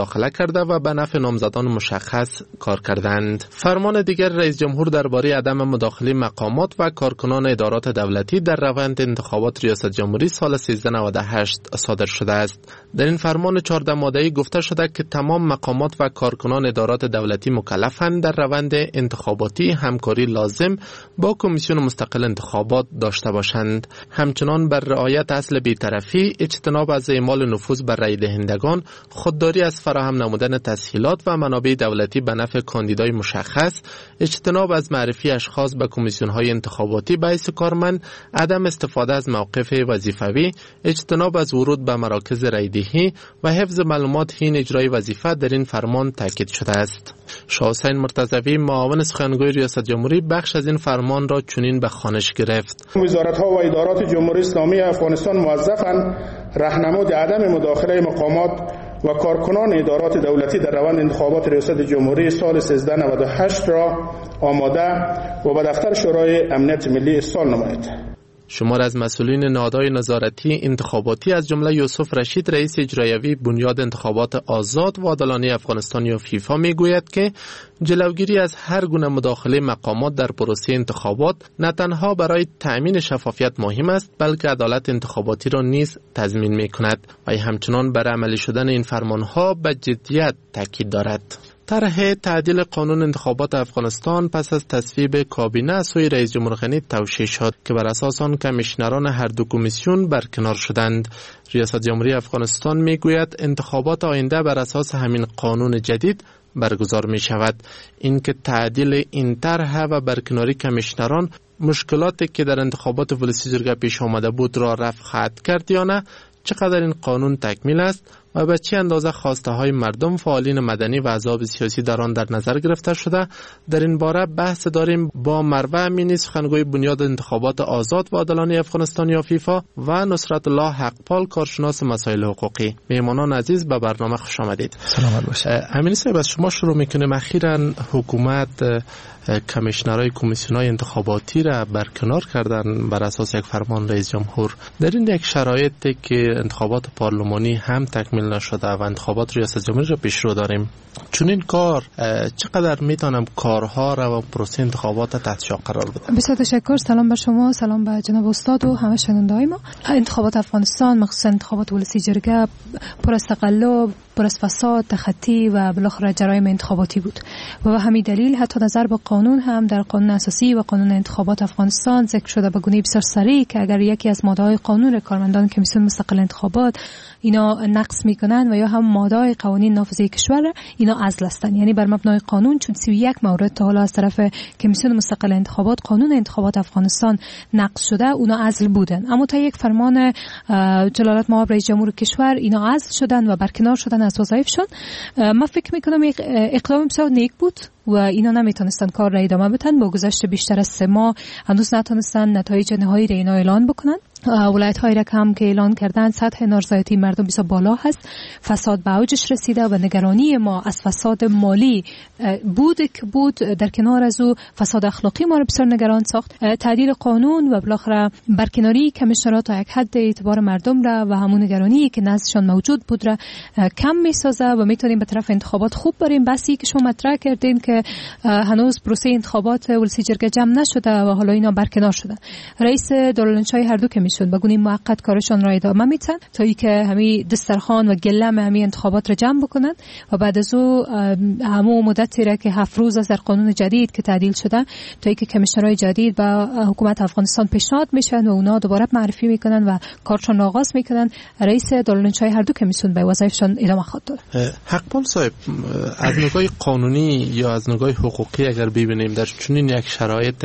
مداخله کرده و به نفع نامزدان مشخص کار کردند. فرمان دیگر رئیس جمهور درباره عدم مداخله مقامات و کارکنان ادارات دولتی در روند انتخابات ریاست جمهوری سال سیزده نود و هشت صادر شده است. در این فرمان چهارده ماده‌ای گفته شده که تمام مقامات و کارکنان ادارات دولتی مکلفند در روند انتخاباتی همکاری لازم با کمیسیون مستقل انتخابات داشته باشند. همچنان بر رعایت اصل بی‌طرفی، اجتناب از اعمال نفوذ بر رای دهندگان، خودداری از فراهم نمودن تسهیلات و منابع دولتی به نفع کاندیدای مشخص، اجتناب از معرفی اشخاص به کمیسیون‌های انتخاباتی به حیث کارمند، عدم استفاده از موقف وظیفوی، اجتناب از ورود به مراکز رایدهی و حفظ معلومات حین اجرای وظیفه در این فرمان تاکید شده است. شاه حسین مرتضوی معاون سخنگوی ریاست جمهوری بخش از این فرمان را چنین به خوانش گرفت: وزارت‌ها و ادارات جمهوری اسلامی افغانستان موظفند راهنمود عدم مداخله مقامات و کارکنان ادارات دولتی در روند انتخابات ریاست جمهوری سال سیزده نود و هشت را آماده و به دفتر شورای امنیت ملی ارسال نمایید. شمار از مسئولین نهادهای نظارتی انتخاباتی از جمله یوسف رشید رئیس اجرایی بنیاد انتخابات آزاد و عادلانه افغانستان یا فیفا میگوید که جلوگیری از هر گونه مداخله مقامات در پروسه انتخابات نه تنها برای تأمین شفافیت مهم است بلکه عدالت انتخاباتی را نیز تضمین میکند و همچنان بر عملی شدن این فرمانها به جدیت تاکید دارد. طرح تعدیل قانون انتخابات افغانستان پس از تصویب کابینه از سوی رئیس جمهور غنی توشیح شد که بر اساس آن کمیشنران هر دو کمیسیون برکنار شدند. ریاست جمهوری افغانستان میگوید انتخابات آینده بر اساس همین قانون جدید برگزار می شود. اینکه تعدیل این طرح و برکناری کمیشنران مشکلاتی که در انتخابات ولسی جرگه پیش آمده بود را رفع خواهد کرد یا نه، چقدر این قانون تکمیل است و به چه اندازه خواسته های مردم، فعالین مدنی و احزاب سیاسی در آن در نظر گرفته شده، در این باره بحث داریم با مروه امینی سخنگوی بنیاد انتخابات آزاد و عادلانه افغانستان یا فیفا و نصرت الله حقپال کارشناس مسائل حقوقی. میهمانان عزیز به برنامه خوش آمدید. سلامت باشید. امینی صاحب از شما شروع میکنیم. اخیراً حکومت کمیشنرهای کمیسیون‌های انتخاباتی را برکنار کردن بر اساس یک فرمان رئیس جمهور. در این یک شرایطی که انتخابات پارلمانی هم تکمیل نشده و انتخابات ریاست جمهوری را پیشرو داریم، چون این کار چقدر میتونم کارها را و پروسه انتخابات تحت شعار قرار بدم؟ بسیار تشکر. سلام بر شما، سلام به جناب استاد و همه شنونده‌های ما. انتخابات افغانستان مخصوصا انتخابات ولسی جرگه پر از تقلب، پر از فساد، تخطی و بالاخره جرایم انتخاباتی بود و به همین دلیل حتی نظر به قانون هم در قانون اساسی و قانون انتخابات افغانستان ذکر شده به گونه بسیار صریح که اگر یکی از ماده‌های قانون کارمندان کمیسیون مستقل انتخابات اینا نقض میکنن و یا هم ماده‌های قوانین نافذه کشور اینا عزل هستند، یعنی بر مبنای قانون چون سی و یک مورد تا حالا از طرف کمیسیون مستقل انتخابات قانون انتخابات افغانستان نقض شده اونا عزل بودن، اما تا یک فرمان جلالت مآب رئیس جمهور کشور اینا عزل شدن و برکنار شدن از وظایفشون. من فکر میکنم اقدام بسیار نیک بود و اینا نمیتونستن کار را ادامه بدن. با گذشت بیشتر از سه ماه هنوز نتونستن نتایج نهایی را اینا اعلان بکنن. ولایت های را هم که اعلان کردن سطح نارضایتی مردم بسیار بالا هست، فساد به اوجش رسیده و نگرانی ما از فساد مالی بود که بود، در کنار از او فساد اخلاقی ما را بسیار نگران ساخت. تعدیل قانون و بالاخره برکناری کمیشنرها تا یک حد اعتبار مردم را و همون نگرانی که نزدشان موجود بود را کم میسازه و میتونیم به طرف انتخابات خوب بریم. بسی که شما مطرح کردین که هنوز پروسه انتخابات ولسی جرگه جمع نشده و حالا اینا برکنار شدن، رئیس دارالانشای هر دو کمیسیون به گونه موقت کارشان را ادامه میتن تا اینکه همین دسترخوان و گلم همین انتخابات را جمع بکنن و بعد از او همون مدتی را که هفت روز از در قانون جدید که تعدیل شده تا اینکه کمیشنرهای جدید به حکومت افغانستان پیشنهاد میشن و اونا دوباره معرفی میکنن و کارشون آغاز میکنن، رئیس دارالانشای هر دو کمیسیون به وظایفشان ادامه خواهد داد. حقپال صاحب، از نگاه قانونی یا از نگاه حقوقی اگر ببینیم در چنین یک شرایط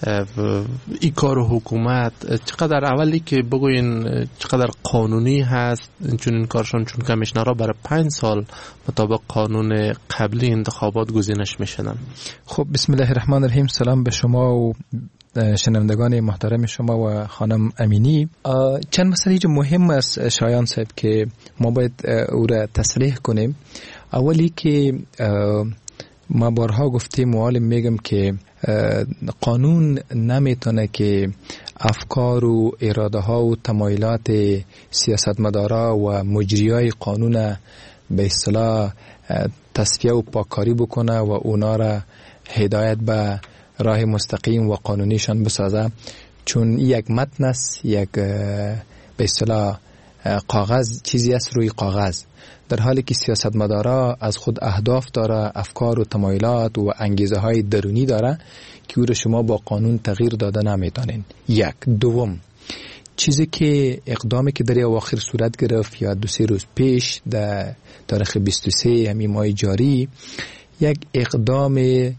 این کار حکومت چقدر اولی که بگوین چقدر قانونی هست چون این کارشون، چون کمیشنرها برای پنج سال مطابق قانون قبلی انتخابات گزینش میشدن؟ خب بسم الله الرحمن الرحیم. سلام به شما و شنوندگان محترم شما و خانم امینی. چند مسئله مهم است شایان صاحب که ما باید او را تصریح کنیم. اولی که ما بارها گفتیم و حالا میگم که قانون نمیتونه که افکار و اراده ها و تمایلات سیاستمدارا و مجریای قانون به اصطلاح تصفیه و پاککاری بکنه و اونا را هدایت به راه مستقیم و قانونیشان بسازه، چون یک متن است، یک به اصطلاح کاغذ، چیزی است روی کاغذ، در حالی که سیاستمدارا از خود اهداف داره، افکار و تمایلات و انگیزه های درونی داره که او را شما با قانون تغییر داده نمیتونین. یک. دوم، چیزی که اقدامی که در اواخر صورت گرفت یا دو سه روز پیش در تاریخ بیست و سه همین ماه جاری، یک اقدام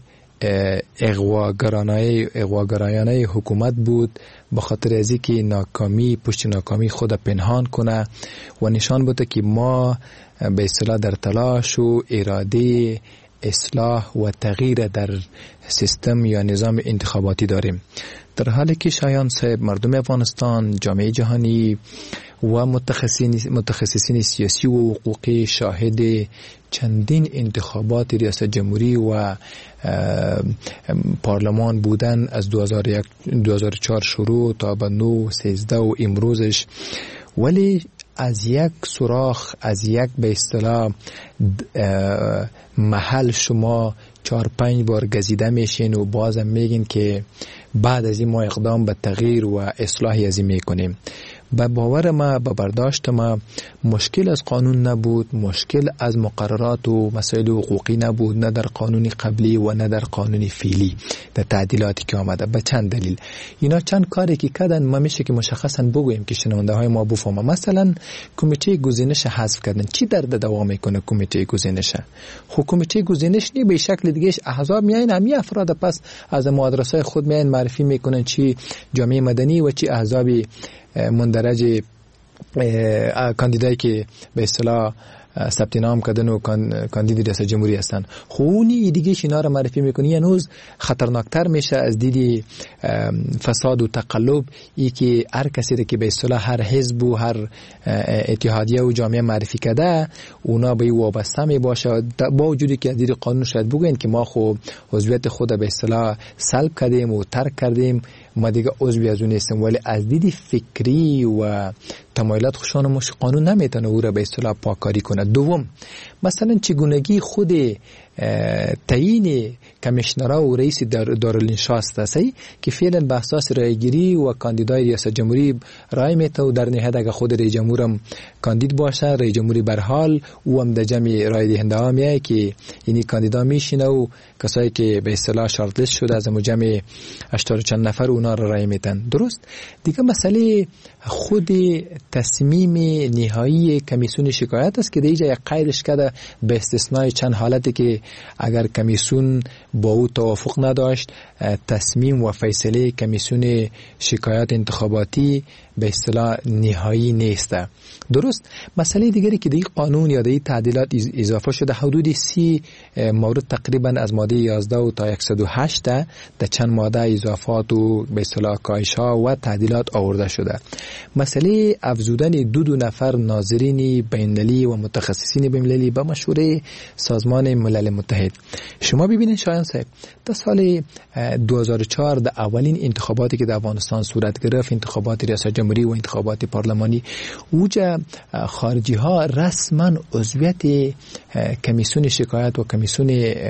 اغواگرانه اغواگرایانه حکومت بود، به خاطر از اینکه ناکامی پشت ناکامی خود پنهان کنه و نشان بده که ما به اصطلاح در تلاش و اراده اصلاح و تغییر در سیستم یا نظام انتخاباتی داریم، در حالی که شایان صاحب، مردم افغانستان، جامعه جهانی و متخصصین متخصصین سیاسی و حقوقی شاهد چندین انتخابات ریاست جمهوری و پارلمان بودن، از دو هزار و یک دو هزار و چهار شروع تا به نه سیزده و امروزش، ولی از یک سوراخ، از یک به اصطلاح محل شما چهار پنج بار گزیده میشین و بازم میگین که بعد از این ما اقدام به تغییر و اصلاحی از این میکنیم. به باور ما، به برداشت ما، مشکل از قانون نبود، مشکل از مقررات و مسائل حقوقی نبود، نه در قانون قبلی و نه در قانون فعلی، در تعدیلاتی که آمده. به چند دلیل اینا چند کاری که کردن ما میشه که مشخصا بگوییم که شنونده های ما بفهمه. مثلا کمیته گزینش حذف کردن، چی در دوام میکنه کمیته گزینش؟ خب کمیته گزینش نی به شکل دیگه احزاب میاین همین افراد پس از مدرسه خود میاین معرفی میکنن، چی جامعه مدنی و چی احزاب مندرج کاندیدایی که به اصطلاح ثبت نام کردن و کاندید ریاست جمهوری هستن. خونی دیگه اینا رو معرفی میکنی، هنوز خطرناکتر میشه از دیدی فساد و تقلب، ای که هر کسی که به اصطلاح هر حزب و هر اتحادیه و جامعه معرفی کرده اونا به وابسته می باشه، با وجودی که از دید قانون شاید بگوین که ما خو عضویت خود به اصطلاح سلب کردیم و ترک کردیم، ما دیگه عضوی از اون نیستیم، ولی از دید فکری و تمایلات خوشان مش قانون نمیتونه او را به اصطلاح پاککاری کنه. دوم، مثلا چگونگی خود تعیین کمیشنرها و رئیس دارالانشا است که فعلا به اساس رایگیری و کاندیدای ریاست جمهوری رای میته و در نهایت اگر خود رئیس جمهور هم کاندید باشه، رئیس جمهوری به هر حال او هم در جمع رای دهنده ها میای که اینی کاندیدا میشینه و کسایی که به اصطلاح شارت لیست شده از جمع هشتاد چند نفر اونا را رای میتن. درست دیگه مسئله خود تصمیم نهایی کمیسیون شکایت است که دیگه یک قیدش کرده به استثنای چند حالتی که اگر کمیسیون با او توافق نداشت تصمیم و فیصله کمیسیون شکایت انتخاباتی به اصطلاح نهایی نیست. درست. مسئله دیگری که دیگه قانون یا دیگه تعدیلات اضافه شده، حدود سی مورد تقریبا از ماده یازده و تا صد و هشت در چند ماده اضافات و به اصطلاح کاهش ها و تعدیلات آورده شده. مسئله افزودن دو دو نفر ناظرین بین‌المللی و متخصصین بین‌المللی به مشوره سازمان ملل متحد. شما ببینید شایان صاحب، در سال دو هزار و چهار در اولین انتخاباتی که در افغانستان صورت گرفت، انتخابات ریاست جمهوری و انتخابات پارلمانی، اوجا خارجی ها رسما عضویت کمیسیون شکایت و کمیسیون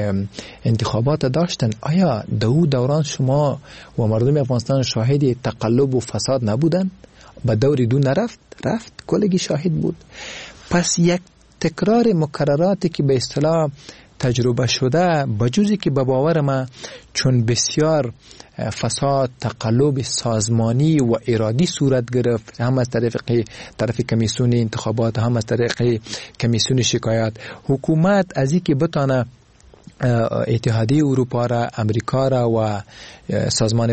انتخابات داشتن. آیا دو دوران شما و مردم افغانستان شاهد تقلب و فساد نبودن؟ به دور دو نرفت؟ رفت، کلگی شاهد بود. پس یک تکرار مکرراتی که به اصطلاح تجربه شده، بجوزی که به باور ما چون بسیار فساد، تقلب سازمانی و ارادی صورت گرفت، هم از طرف طرف کمیسیون انتخابات، هم از طریق کمیسیون شکایت، حکومت از این که بتانه اتحادیه اروپا را، امریکا را و سازمان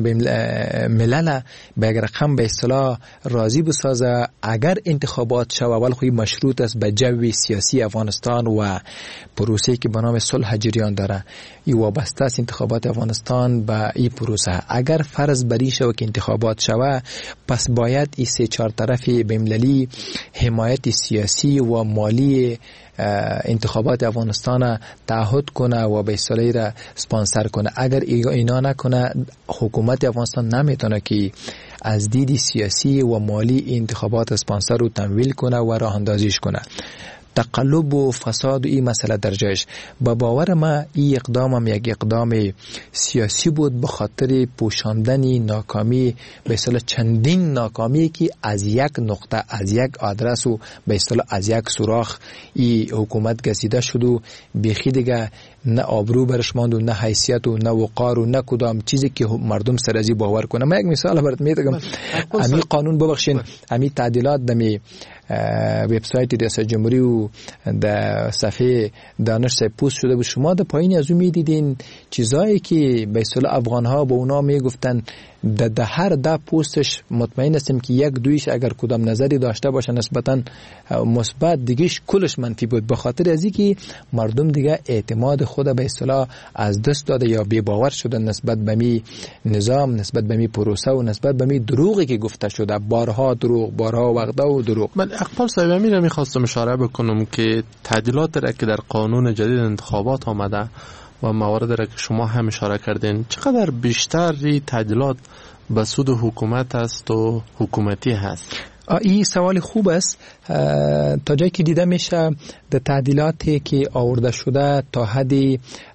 ملل به یک رقم به اصطلاح راضی بسازه اگر انتخابات شود، اول خوی مشروط است به جو سیاسی افغانستان و پروسه‌ای که به نام صلح جریان داره. ای وابسته است انتخابات افغانستان به این پروسه. اگر فرض بری شود که انتخابات شود، پس باید این سه چهار طرفی بین‌المللی حمایت سیاسی و مالی انتخابات افغانستان تعهد کنه و به اصطلاح را اسپانسر کنه. اگر اینا نکنه، حکومت افغانستان نمیتونه که از دید سیاسی و مالی انتخابات اسپانسر رو تمویل کنه و راه اندازیش کنه. تقلب و فساد و این مسئله در جایش. با باور ما این اقدامم یک اقدام سیاسی بود به خاطر پوشاندن ناکامی به اصطلاح چندین ناکامی که از یک نقطه از یک آدرس و به اصطلاح از یک سوراخ این حکومت گزیده شد و بیخی دیگه نه آبرو برش ماند و نه حیثیت و نه وقار و نه کدام چیزی که مردم سر ازی باور کنه. من یک مثال برات میگم. امی قانون ببخشین امی تعدیلات دمی وبسایت ریاست جمهوری و در صفحه دانش سای پوست شده بود. شما در پایین از اون میدیدین چیزایی که به اصطلاح افغان ها به اونا میگفتن در ده هر ده پوستش مطمئن هستیم که یک دویش اگر کدام نظری داشته باشه نسبتا مثبت دیگهش کلش منفی بود. به خاطر از اینکه مردم دیگه اعتماد خود به اصطلاح از دست داده یا بی باور شدن نسبت به می نظام، نسبت به می پروسه و نسبت به می دروغی که گفته شده، بارها دروغ، بارها وعده و دروغ. من اقبال صاحب میرم میخواستم اشاره بکنم که تعدیلات را که در قانون جدید انتخابات آمده و موارد را که شما هم اشاره کردین چقدر بیشتر تعدیلات به سود حکومت است و حکومتی هست؟ این سوال خوب است. تا جایی که دیده میشه در تعدیلاتی که آورده شده تا حدی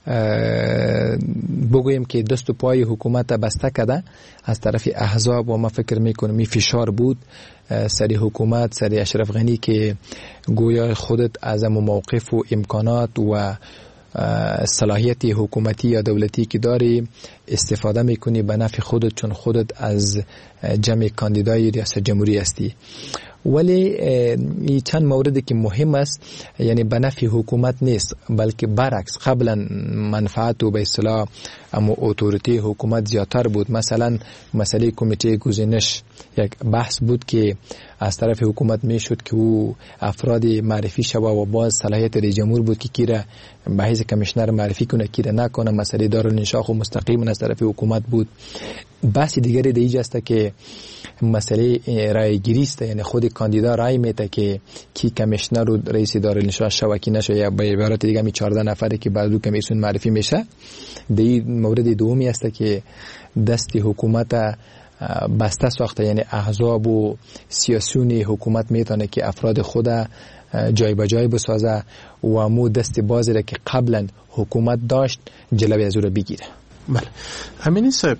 بگویم که دست و پای حکومت بسته کرده از طرف احزاب و ما فکر میکنم می فشار بود سری حکومت، سری اشرف غنی که گویا خودت از موقف و امکانات و صلاحیت حکومتی یا دولتی که داری استفاده میکنی به نفع خودت، چون خودت از جمع کاندیدای ریاست جمهوری هستی. ولی این چند موردی که مهم است یعنی به نفع حکومت نیست بلکه برعکس قبلا منفعت و به اصطلاح اما اتوریتی حکومت زیادتر بود. مثلا مسئله کمیته گزینش یک بحث بود که از طرف حکومت میشد که او افراد معرفی شوه و باز صلاحیت رئیس جمهور بود که کیره به حیث کمیشنر معرفی کنه کیره نکنه. مسئله دارالانشا خو مستقیما از طرف حکومت بود. بحث دیگری دیگه است که مسئله رای گیری است، یعنی خود کاندیدا رای میده که کی کمیشنر و رئیس دارالانشا شوه کی نشه، یا به عبارت دیگه می چهارده نفره که بعد او کمیسیون معرفی میشه. دی مورد دومی است که دست حکومت بسته ساخته، یعنی احزاب و سیاسیون حکومت میتونه که افراد خود جای به جای بسازه و مو دست بازی را که قبلا حکومت داشت جلوی از او را بگیره. بله همین صاحب،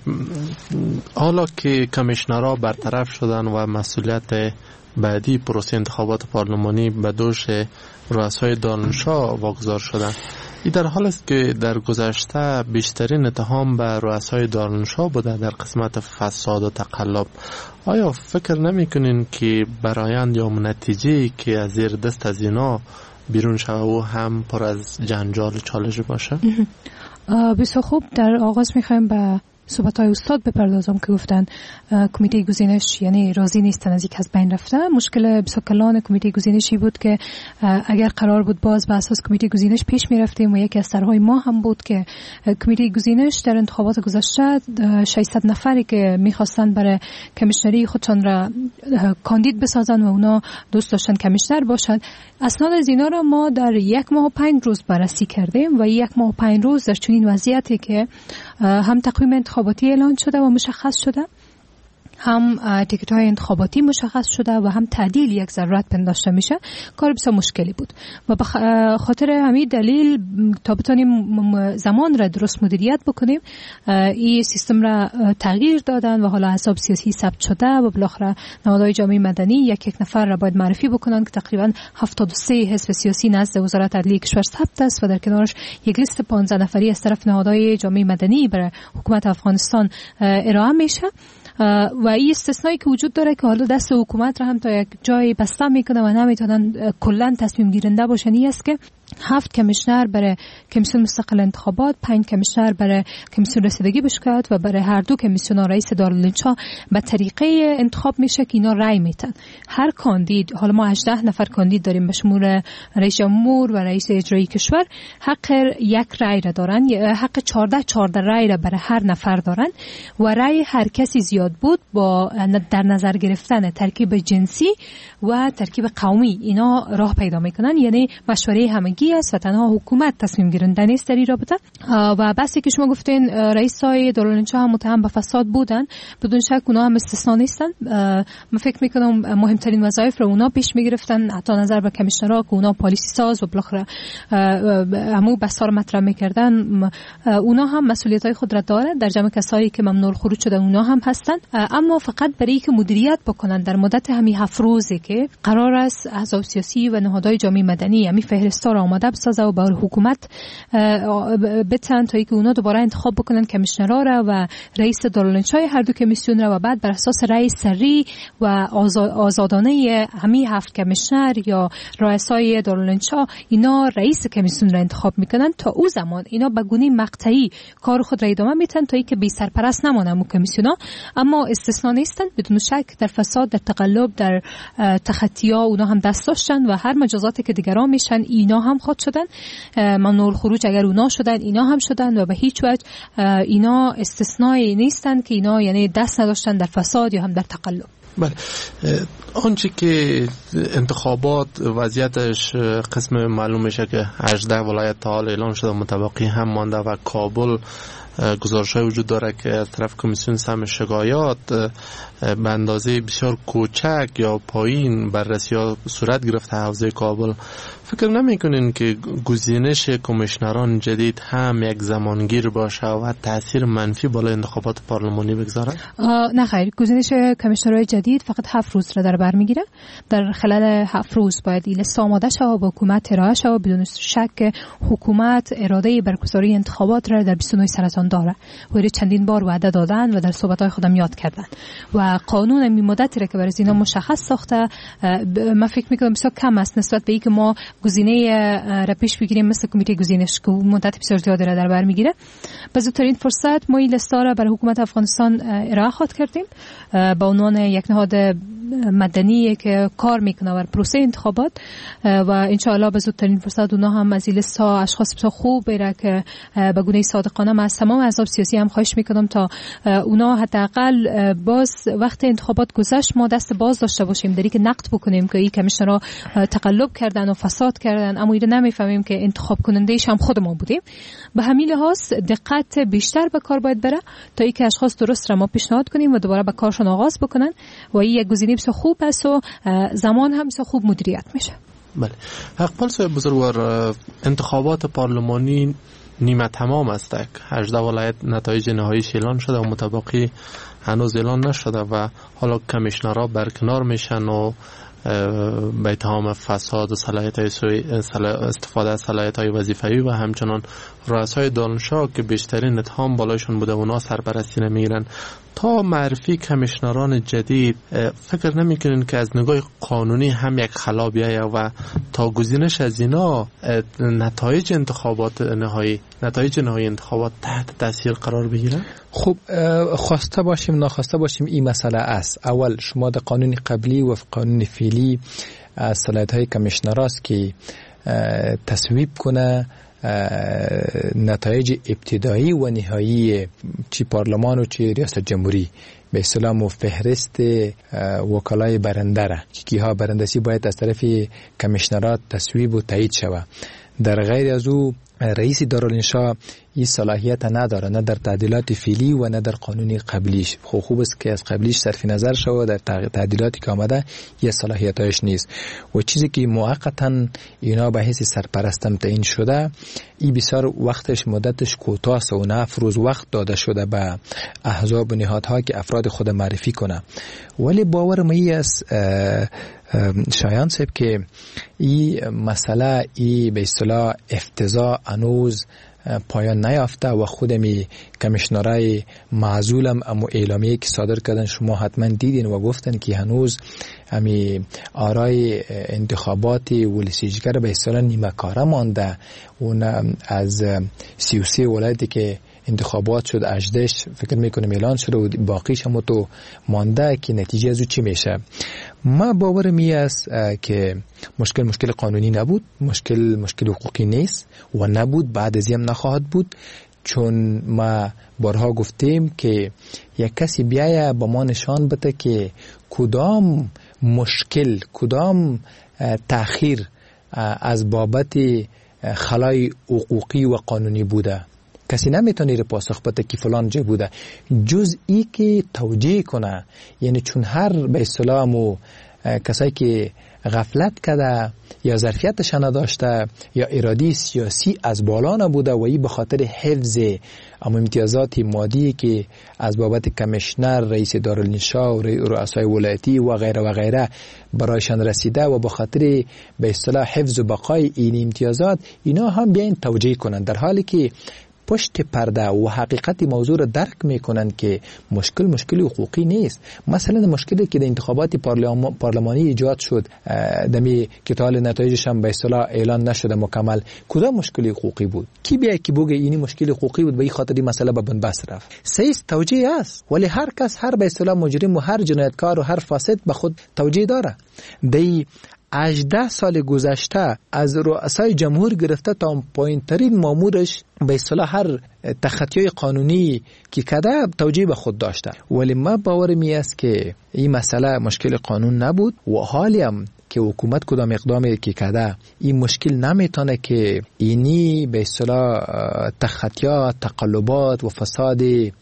حالا که کمیشنرها برطرف شدن و مسئولیت بعدی پروسه انتخابات پارلمانی به دوش رؤسای دانشگاه واگذار شدن، این در حال است که در گذشته بیشترین اتهام به رؤسای دانشگاه بوده در قسمت فساد و تقلب. آیا فکر نمی‌کنین که برآیند یا نتیجه‌ای که از زیر دست از اینا بیرون شود و هم پر از جنجال و چالش باشه؟ بسیار خوب. در آغاز می‌خوایم به صحبت‌های استاد بپردازم که گفتن کمیته گزینش یعنی راضی نیستن از اینکه از بین رفته. مشکل بسیار کلان کمیته گزینشی بود که اگر قرار بود باز به اساس کمیته گزینش پیش می‌رفتیم و یکی از سرهای ما هم بود که کمیته گزینش در انتخابات گذشته ششصد نفری که می‌خواستن برای کمیشنری خودشان را کاندید بسازن و اونا دوست داشتن کمیشنر باشند، اسناد از اینا را ما در یک ماه و پنج روز بررسی کردیم و یک ماه و پنج روز در چنین وضعیتی که هم تقویم انتخاباتی اعلان شده و مشخص شده، هم تیکت های انتخاباتی مشخص شده و هم تعدیل یک ضرورت پنداشته میشه، کار بسیار مشکلی بود و به خاطر همین دلیل تا بتونیم زمان را درست مدیریت بکنیم این سیستم را تغییر دادن و حالا حساب سیاسی ثبت شده و بالاخره نهادهای جامعه مدنی یک یک نفر را باید معرفی بکنن که تقریبا هفتاد و سه حزب سیاسی نزد وزارت عدلیه کشور ثبت است و در کنارش یک لیست پانزده نفری از طرف نهادهای جامعه مدنی برای حکومت افغانستان ارائه میشه و این استثنایی که وجود داره که حالا دست حکومت را هم تا یک جای بسته میکنه و نمیتونن کلا تصمیم گیرنده باشن. این است که هفت کمیشنر برای کمیسیون مستقل انتخابات، پنج کمیشنر برای کمیسیون رسیدگی به شکایت و برای هر دو کمیسیون رئیس دارالانشا به طریقه انتخاب میشه که اینا رأی میتن. هر کاندید، حالا ما هجده نفر کاندید داریم به شمول رئیس جمهور و رئیس اجرایی کشور، حق یک رأی را دارن، حق چهارده چهارده رأی را برای هر نفر دارن و رأی هر کسی زیاد بود با در نظر گرفتن ترکیب جنسی و ترکیب قومی اینا راه پیدا میکنن، یعنی مشوره همگی انتخاباتی است و تنها حکومت تصمیم گیرنده نیست در این رابطه. و بحثی که شما گفتین رئیسای دارالانشا هم متهم به فساد بودن، بدون شک اونا هم استثنا نیستن. من فکر میکنم مهمترین وظایف رو اونا پیش میگرفتن، حتی نظر به کمیشنرها که اونا پالیسی ساز و بالاخره همو بسار مطرح میکردن. اونا هم مسئولیت‌های خود را دارن، در جمع کسایی که ممنوع الخروج شدن اونا هم هستن، اما فقط برای که مدیریت بکنن در مدت همین هفت روزی که قرار است احزاب سیاسی و نهادهای جامعه مدنی همین فهرستا را آماده بسازه و بر حکومت بتن تا اینکه اونا دوباره انتخاب بکنن کمیشنرها را و رئیس دارالانشای هر دو کمیسیون را و بعد بر اساس رأی سری و آزادانه همین هفت کمیشنر یا رؤسای دارالانشا اینا رئیس کمیسیون را انتخاب میکنن. تا او زمان اینا به گونه مقطعی کار خود را ادامه میتن تا اینکه بی سرپرست نمونن کمیسیونا، اما استثنا نیستن. بدون شک در فساد، در تقلب، در تخطی‌ها اونا هم دست داشتن و هر مجازاتی که دیگران میشن اینا هم خود شدن. ممنوع الخروج اگر اونا شدن اینا هم شدن و به هیچ وجه اینا استثنایی نیستن که اینا یعنی دست نداشتن در فساد یا هم در تقلب. بله، آنچه که انتخابات وضعیتش قسم معلوم میشه که هجده ولایت تا حال اعلان شده، متبقی هم مانده و کابل گزارش‌های وجود داره که از طرف کمیسیون سهم شکایات به اندازه بسیار کوچک یا پایین بررسی‌ها صورت گرفته حوزه کابل. فکر نمی‌کنین که گزینش کمیشنران جدید هم یک زمانگیر باشه و تاثیر منفی بالای انتخابات پارلمانی بگذاره؟ نه خیر، گزینش کمیشنرهای جدید فقط هفت روز را در بر میگیره. در خلال هفت روز باید این لیست آماده شه و با حکومت ارائه شه و بدون شک حکومت اراده برگزاری انتخابات را در بیست و نه سرطان داره و چندین بار وعده دادن و در صحبت‌های خودم یاد کردن و قانون می مدتی را که برای اینا مشخص ساخته. من فکر می‌کنم بسیار کم است نسبت به اینکه ما گزینه را پیش بگیریم مثل کمیته گزینش که مدت بسیار زیادی را در بر میگیره. به زودترین فرصت ما این لیست را برای حکومت افغانستان ارائه خواهد کردیم به عنوان یک نهاد مدنی که کار میکنه بر پروسه انتخابات و ان شاء الله به زودترین فرصت اونا هم از این لیست ها اشخاص بسیار خوب بره که به گونه صادقانه من از تمام احزاب سیاسی هم خواهش میکنم تا اونا حداقل باز وقت انتخابات گذشت ما دست باز داشته باشیم در اینکه نقد بکنیم که این کمیشنرها تقلب کردن و فساد کردن، اما اینا نمیفهمیم که انتخاب کننده‌اش هم خود ما بودیم. به همین لحاظ دقت بیشتر به کار باید بره تا اینکه اشخاص درست را ما پیشنهاد کنیم و دوباره به کارشون آغاز بکنن و این یک گزینه بسیار خوب است و زمان هم بسیار خوب مدیریت میشه. بله، اقبال صاحب بزرگوار، انتخابات پارلمانی نیمه تمام است. هجده ولایت نتایج نهاییش اعلان شده و متبقی هنوز اعلان نشده و حالا کمیشنرها برکنار میشن و به اتهام فساد و صلاحیت‌های استفاده از صلاحیت‌های وظیفه‌ای و همچنان رؤسای دانشگاه که بیشترین اتهام بالایشون بوده اونا سرپرستی نمیگیرن. تا معرفی کمیشنران جدید فکر نمیکنین که از نگاه قانونی هم یک خلا بیایه و تا گزینش از اینا نتایج انتخابات نهایی نتایج نهایی انتخابات تحت تاثیر قرار بگیره؟ خب خواسته باشیم ناخواسته باشیم این مسئله است. اول شما در قانون قبلی و قانون فعلی صلاحیت‌های کمیشنر است که تصویب کنه نتایج ابتدایی و نهایی چی پارلمان و چی ریاست جمهوری به اصطلاح و فهرست وکلای برنده را که ها برندسی باید از طرف کمیشنرات تصویب و تایید شود. در غیر از او رئیس دارالانشا این صلاحیت نداره، نه در تعدیلات فعلی و نه در قانون قبلیش. خوب خوب است که از قبلیش صرف نظر شود، در تعدیلاتی که آمده یه صلاحیتایش نیست و چیزی که موقتا اینا به حیث سرپرستم تعیین شده این بسیار وقتش مدتش کوتاه است و نه روز وقت داده شده به احزاب و نهادها که افراد خود معرفی کنه. ولی باور می است شایان صاحب که این مسئله ای به اصطلاح افتضاح هنوز پایان نیافته و خودمی کمیشنرای معزولم امو اعلامیه که صادر کردن شما حتما دیدین و گفتن که هنوز همی آرای انتخابات ولسیجگر به اصطلاح نیمه کاره مانده. اون از سی و سه ولایتی که انتخابات شد اجدش فکر میکنم اعلان شده و باقیش هم تو مانده که نتیجه از او چی میشه. ما باور می است که مشکل مشکل قانونی نبود، مشکل مشکل حقوقی نیست و نبود، بعد از هم نخواهد بود، چون ما بارها گفتیم که یک کسی بیایه با ما نشان بده که کدام مشکل کدام تأخیر از بابت خلای حقوقی و قانونی بوده. کسی نمیتونه پاسخ بده که فلان جای بوده، جز ای که توجیه کنه. یعنی چون هر به اصطلاح و کسایی که غفلت کرده یا ظرفیتش نداشته یا اراده سیاسی از بالا نبوده و ای به خاطر حفظ اما امتیازات مادی که از بابت کمیشنر، رئیس دارالنشا و رؤسای ولایتی و غیره و غیره برایشان رسیده و به خاطر به اصطلاح حفظ و بقای این امتیازات اینا هم بیاین توجیه کنند، در حالی که پشت پرده و حقیقت موضوع را درک میکنند که مشکل مشکل حقوقی نیست. مثلا مشکلی که در انتخابات پارلمانی ایجاد شد دمی که تا حال نتایجش هم به اصطلاح اعلان نشده مکمل، کدام مشکل حقوقی بود؟ کی بیای که بگه اینی مشکل حقوقی بود به این خاطر مسئله به بنبست رفت؟ سیس توجیه است، ولی هر کس هر به اصطلاح مجرم و هر جنایتکار و هر فاسد به خود توجیه داره. دی هجده سال گذشته از رؤسای جمهور گرفته تا پایین ترین مامورش به اصطلاح هر تخطی قانونی که کده توجیه به خود داشته، ولی ما باور می است که این مسئله مشکل قانون نبود و حالی هم که حکومت کدام اقدامی که کده این مشکل نمیتونه که اینی به اصطلاح تخطیات، تقلبات و فساد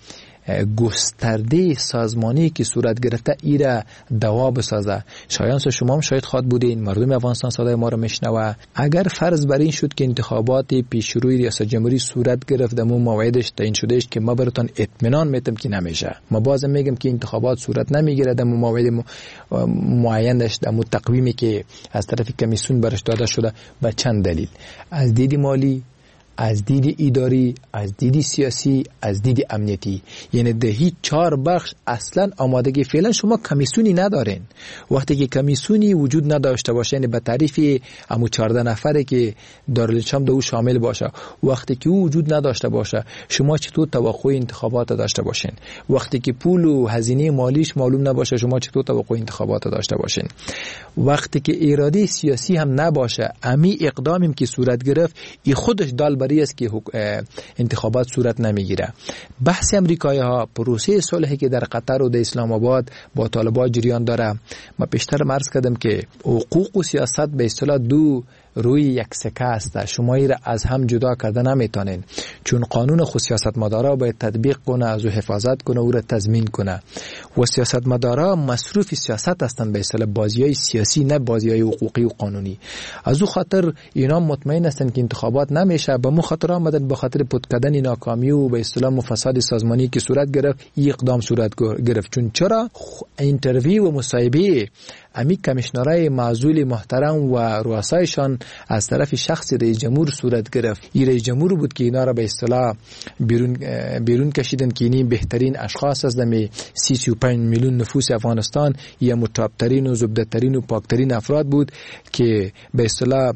گسترده سازمانی که صورت گرفته ایره دوا بسازه. شایانس شما هم شاید خواد بودین، مردم افغانستان صدای ما رو میشنوه. اگر فرض بر این شد که انتخابات پیش روی ریاست جمهوری صورت گرفت دمو موعدش تعیین شدهش که ما براتون اطمینان میتم که نمیشه، ما بازم میگم که انتخابات صورت نمیگیره دمو موعد معینش دمو تقویمی که از طرف کمیسیون برش داده شده. و چند دلیل، از دید مالی، از دید اداری، از دید سیاسی، از دید امنیتی، یعنی ده هیچ چهار بخش اصلا آمادگی فعلا شما کمیسیونی ندارین. وقتی که کمیسیونی وجود نداشته باشه، یعنی به تعریف امو چهارده نفره که دارالنشا دو شامل باشه، وقتی که او وجود نداشته باشه شما چطور توقع انتخابات داشته باشین؟ وقتی که پول و هزینه مالیش معلوم نباشه شما چطور توقع انتخابات داشته باشین؟ وقتی که اراده سیاسی هم نباشه، امی اقدامیم که صورت گرفت ای خودش دال بری است که انتخابات صورت نمیگیره. بحث امریکایی ها، پروسه صلحی که در قطر و در اسلام آباد با طالبان جریان داره، ما پیشتر عرض کردم که حقوق و سیاست به اصطلاح دو روی یک سکه است، شما ای را از هم جدا کرده نمیتونین، چون قانون خود سیاست مدارا باید تطبیق کنه، از او حفاظت کنه، او را تضمین کنه و سیاست مدارا مصروف سیاست هستند، به اصطلاح بازیای سیاسی نه بازیای حقوقی و قانونی. از او خاطر اینا مطمئن هستند که انتخابات نمیشه، به مو خاطر آمدن به خاطر پد کردن ناکامی و به اصطلاح مفسد سازمانی که صورت گرفت این اقدام صورت گرفت. چون چرا اینترویو و مصاحبه امی کمیشنرای معزول محترم و رؤسایشان از طرف شخص رئیس جمهور صورت گرفت. این رئیس جمهور بود که اینا را به اصطلاح بیرون بیرون کشیدن که اینی بهترین اشخاص از دمی سی سی و پنج میلیون نفوس افغانستان یا متابترین و زبدترین و پاکترین افراد بود که به اصطلاح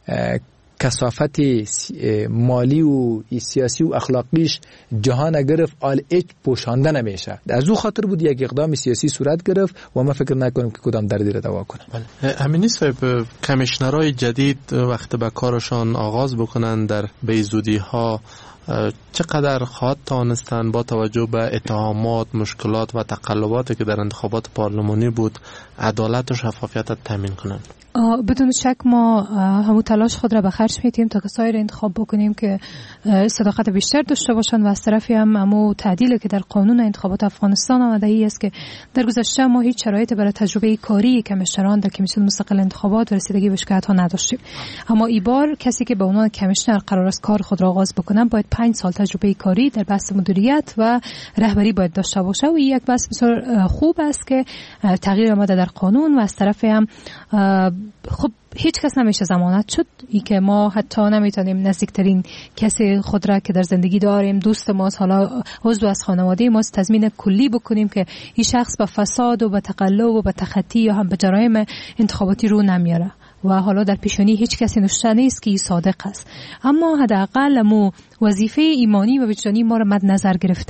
کثافت مالی و سیاسی و اخلاقیش جهان گرفت، آل اچ پوشانده نمیشه. از او خاطر بود یک اقدام سیاسی صورت گرفت و ما فکر نکنم که کدام دردی را دوا کنه. امینی صاحب، کمیشنرهای جدید وقت به کارشان آغاز بکنن در بیزودی ها چقدر خواهد توانستن با توجه به اتهامات، مشکلات و تقلباتی که در انتخابات پارلمانی بود عدالت و شفافیت را تامین کنند؟ بدون شک ما همون تلاش خود را به خرج میتیم تا که سایر انتخاب بکنیم که صداقت بیشتر داشته باشن و از طرفی هم همون تعدیلی که در قانون انتخابات افغانستان آمده ای است که در گذشته ما هیچ شرایطی برای تجربه کاری کمیشنران در کمیسیون مستقل انتخابات و رسیدگی به شکایت ها نداشتیم. اما این بار کسی که به عنوان کمیشنر قرار است کار خود را آغاز بکنه باید پنج سال تجربه کاری در بحث مدیریت و رهبری باید داشته باشه و این یک بحث بسیار خوب است که تغییر آمده در قانون و از طرف هم خب هیچ کس نمیشه ضمانت شد ای که ما حتی نمیتونیم نزدیکترین کسی خود را که در زندگی داریم، دوست ماست، حالا عضو از خانواده ماست، تضمین کلی بکنیم که این شخص به فساد و به تقلب و به تخطی یا هم به جرایم انتخاباتی رو نمیاره و حالا در پیشانی هیچ کسی نوشته نیست که این صادق است. اما حداقل مو وظیفه ایمانی و وجدانی ما را مد نظر گرفته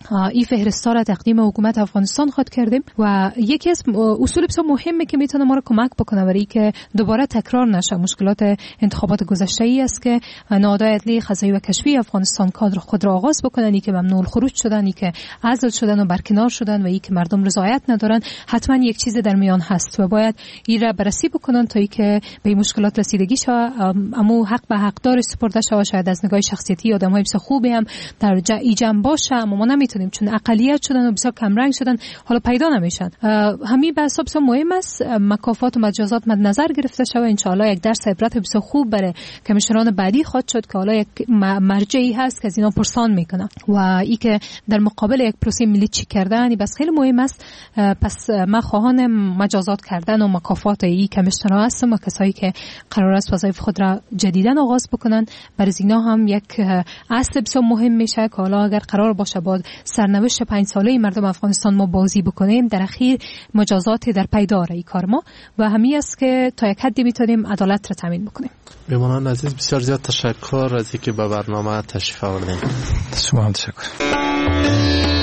این فهرست را تقدیم حکومت افغانستان خود کردیم و یکی از اصول بسیار مهمی که میتونه ما را کمک بکنه برای که دوباره تکرار نشه مشکلات انتخابات گذشته ای است که نهادهای عدلی قضایی و کشفی افغانستان کادر خود را آغاز بکنن، که ممنوع الخروج شدن، که عزل شدن و برکنار شدن و ای که مردم رضایت ندارن. حتما یک چیز در میان هست و باید این را بررسی بکنن تا اینکه به این مشکلات رسیدگی شه. اما حق به حقدار سپرده شه. شاید از نگاه شخصیتی آدمای بسیار خوبی هم در جمع باشه، اما ما نمیتونیم چون اقلیت شدن و بسیار کم رنگ شدن حالا پیدا نمیشن. همین بحث بسیار مهم است. مکافات و مجازات مد نظر گرفته شده. ان شاء الله یک درس عبرت بسیار خوب برای کمیشنران بعدی خواهد شد که حالا یک مرجعی هست که از اینا پرسان میکنه و ای که در مقابل یک پروسه ملی چی کردن بس خیلی مهم است. پس ما خواهان مجازات کردن و مکافات ای کمیشنرها هستم و کسایی که قرار است وظایف خود را جدیداً آغاز بکنن. برای اینا هم یک اصل بسیار مهم میشه که حالا اگر قرار باشه با سرنوشت پنج ساله مردم افغانستان ما بازی بکنیم، در اخیر مجازات در پی داره ای کار ما و همین است که تا یک حدی میتونیم عدالت را تامین بکنیم. میمونان عزیز بسیار زیاد تشکر از اینکه به برنامه تشریف آوردین. شما هم تشکر.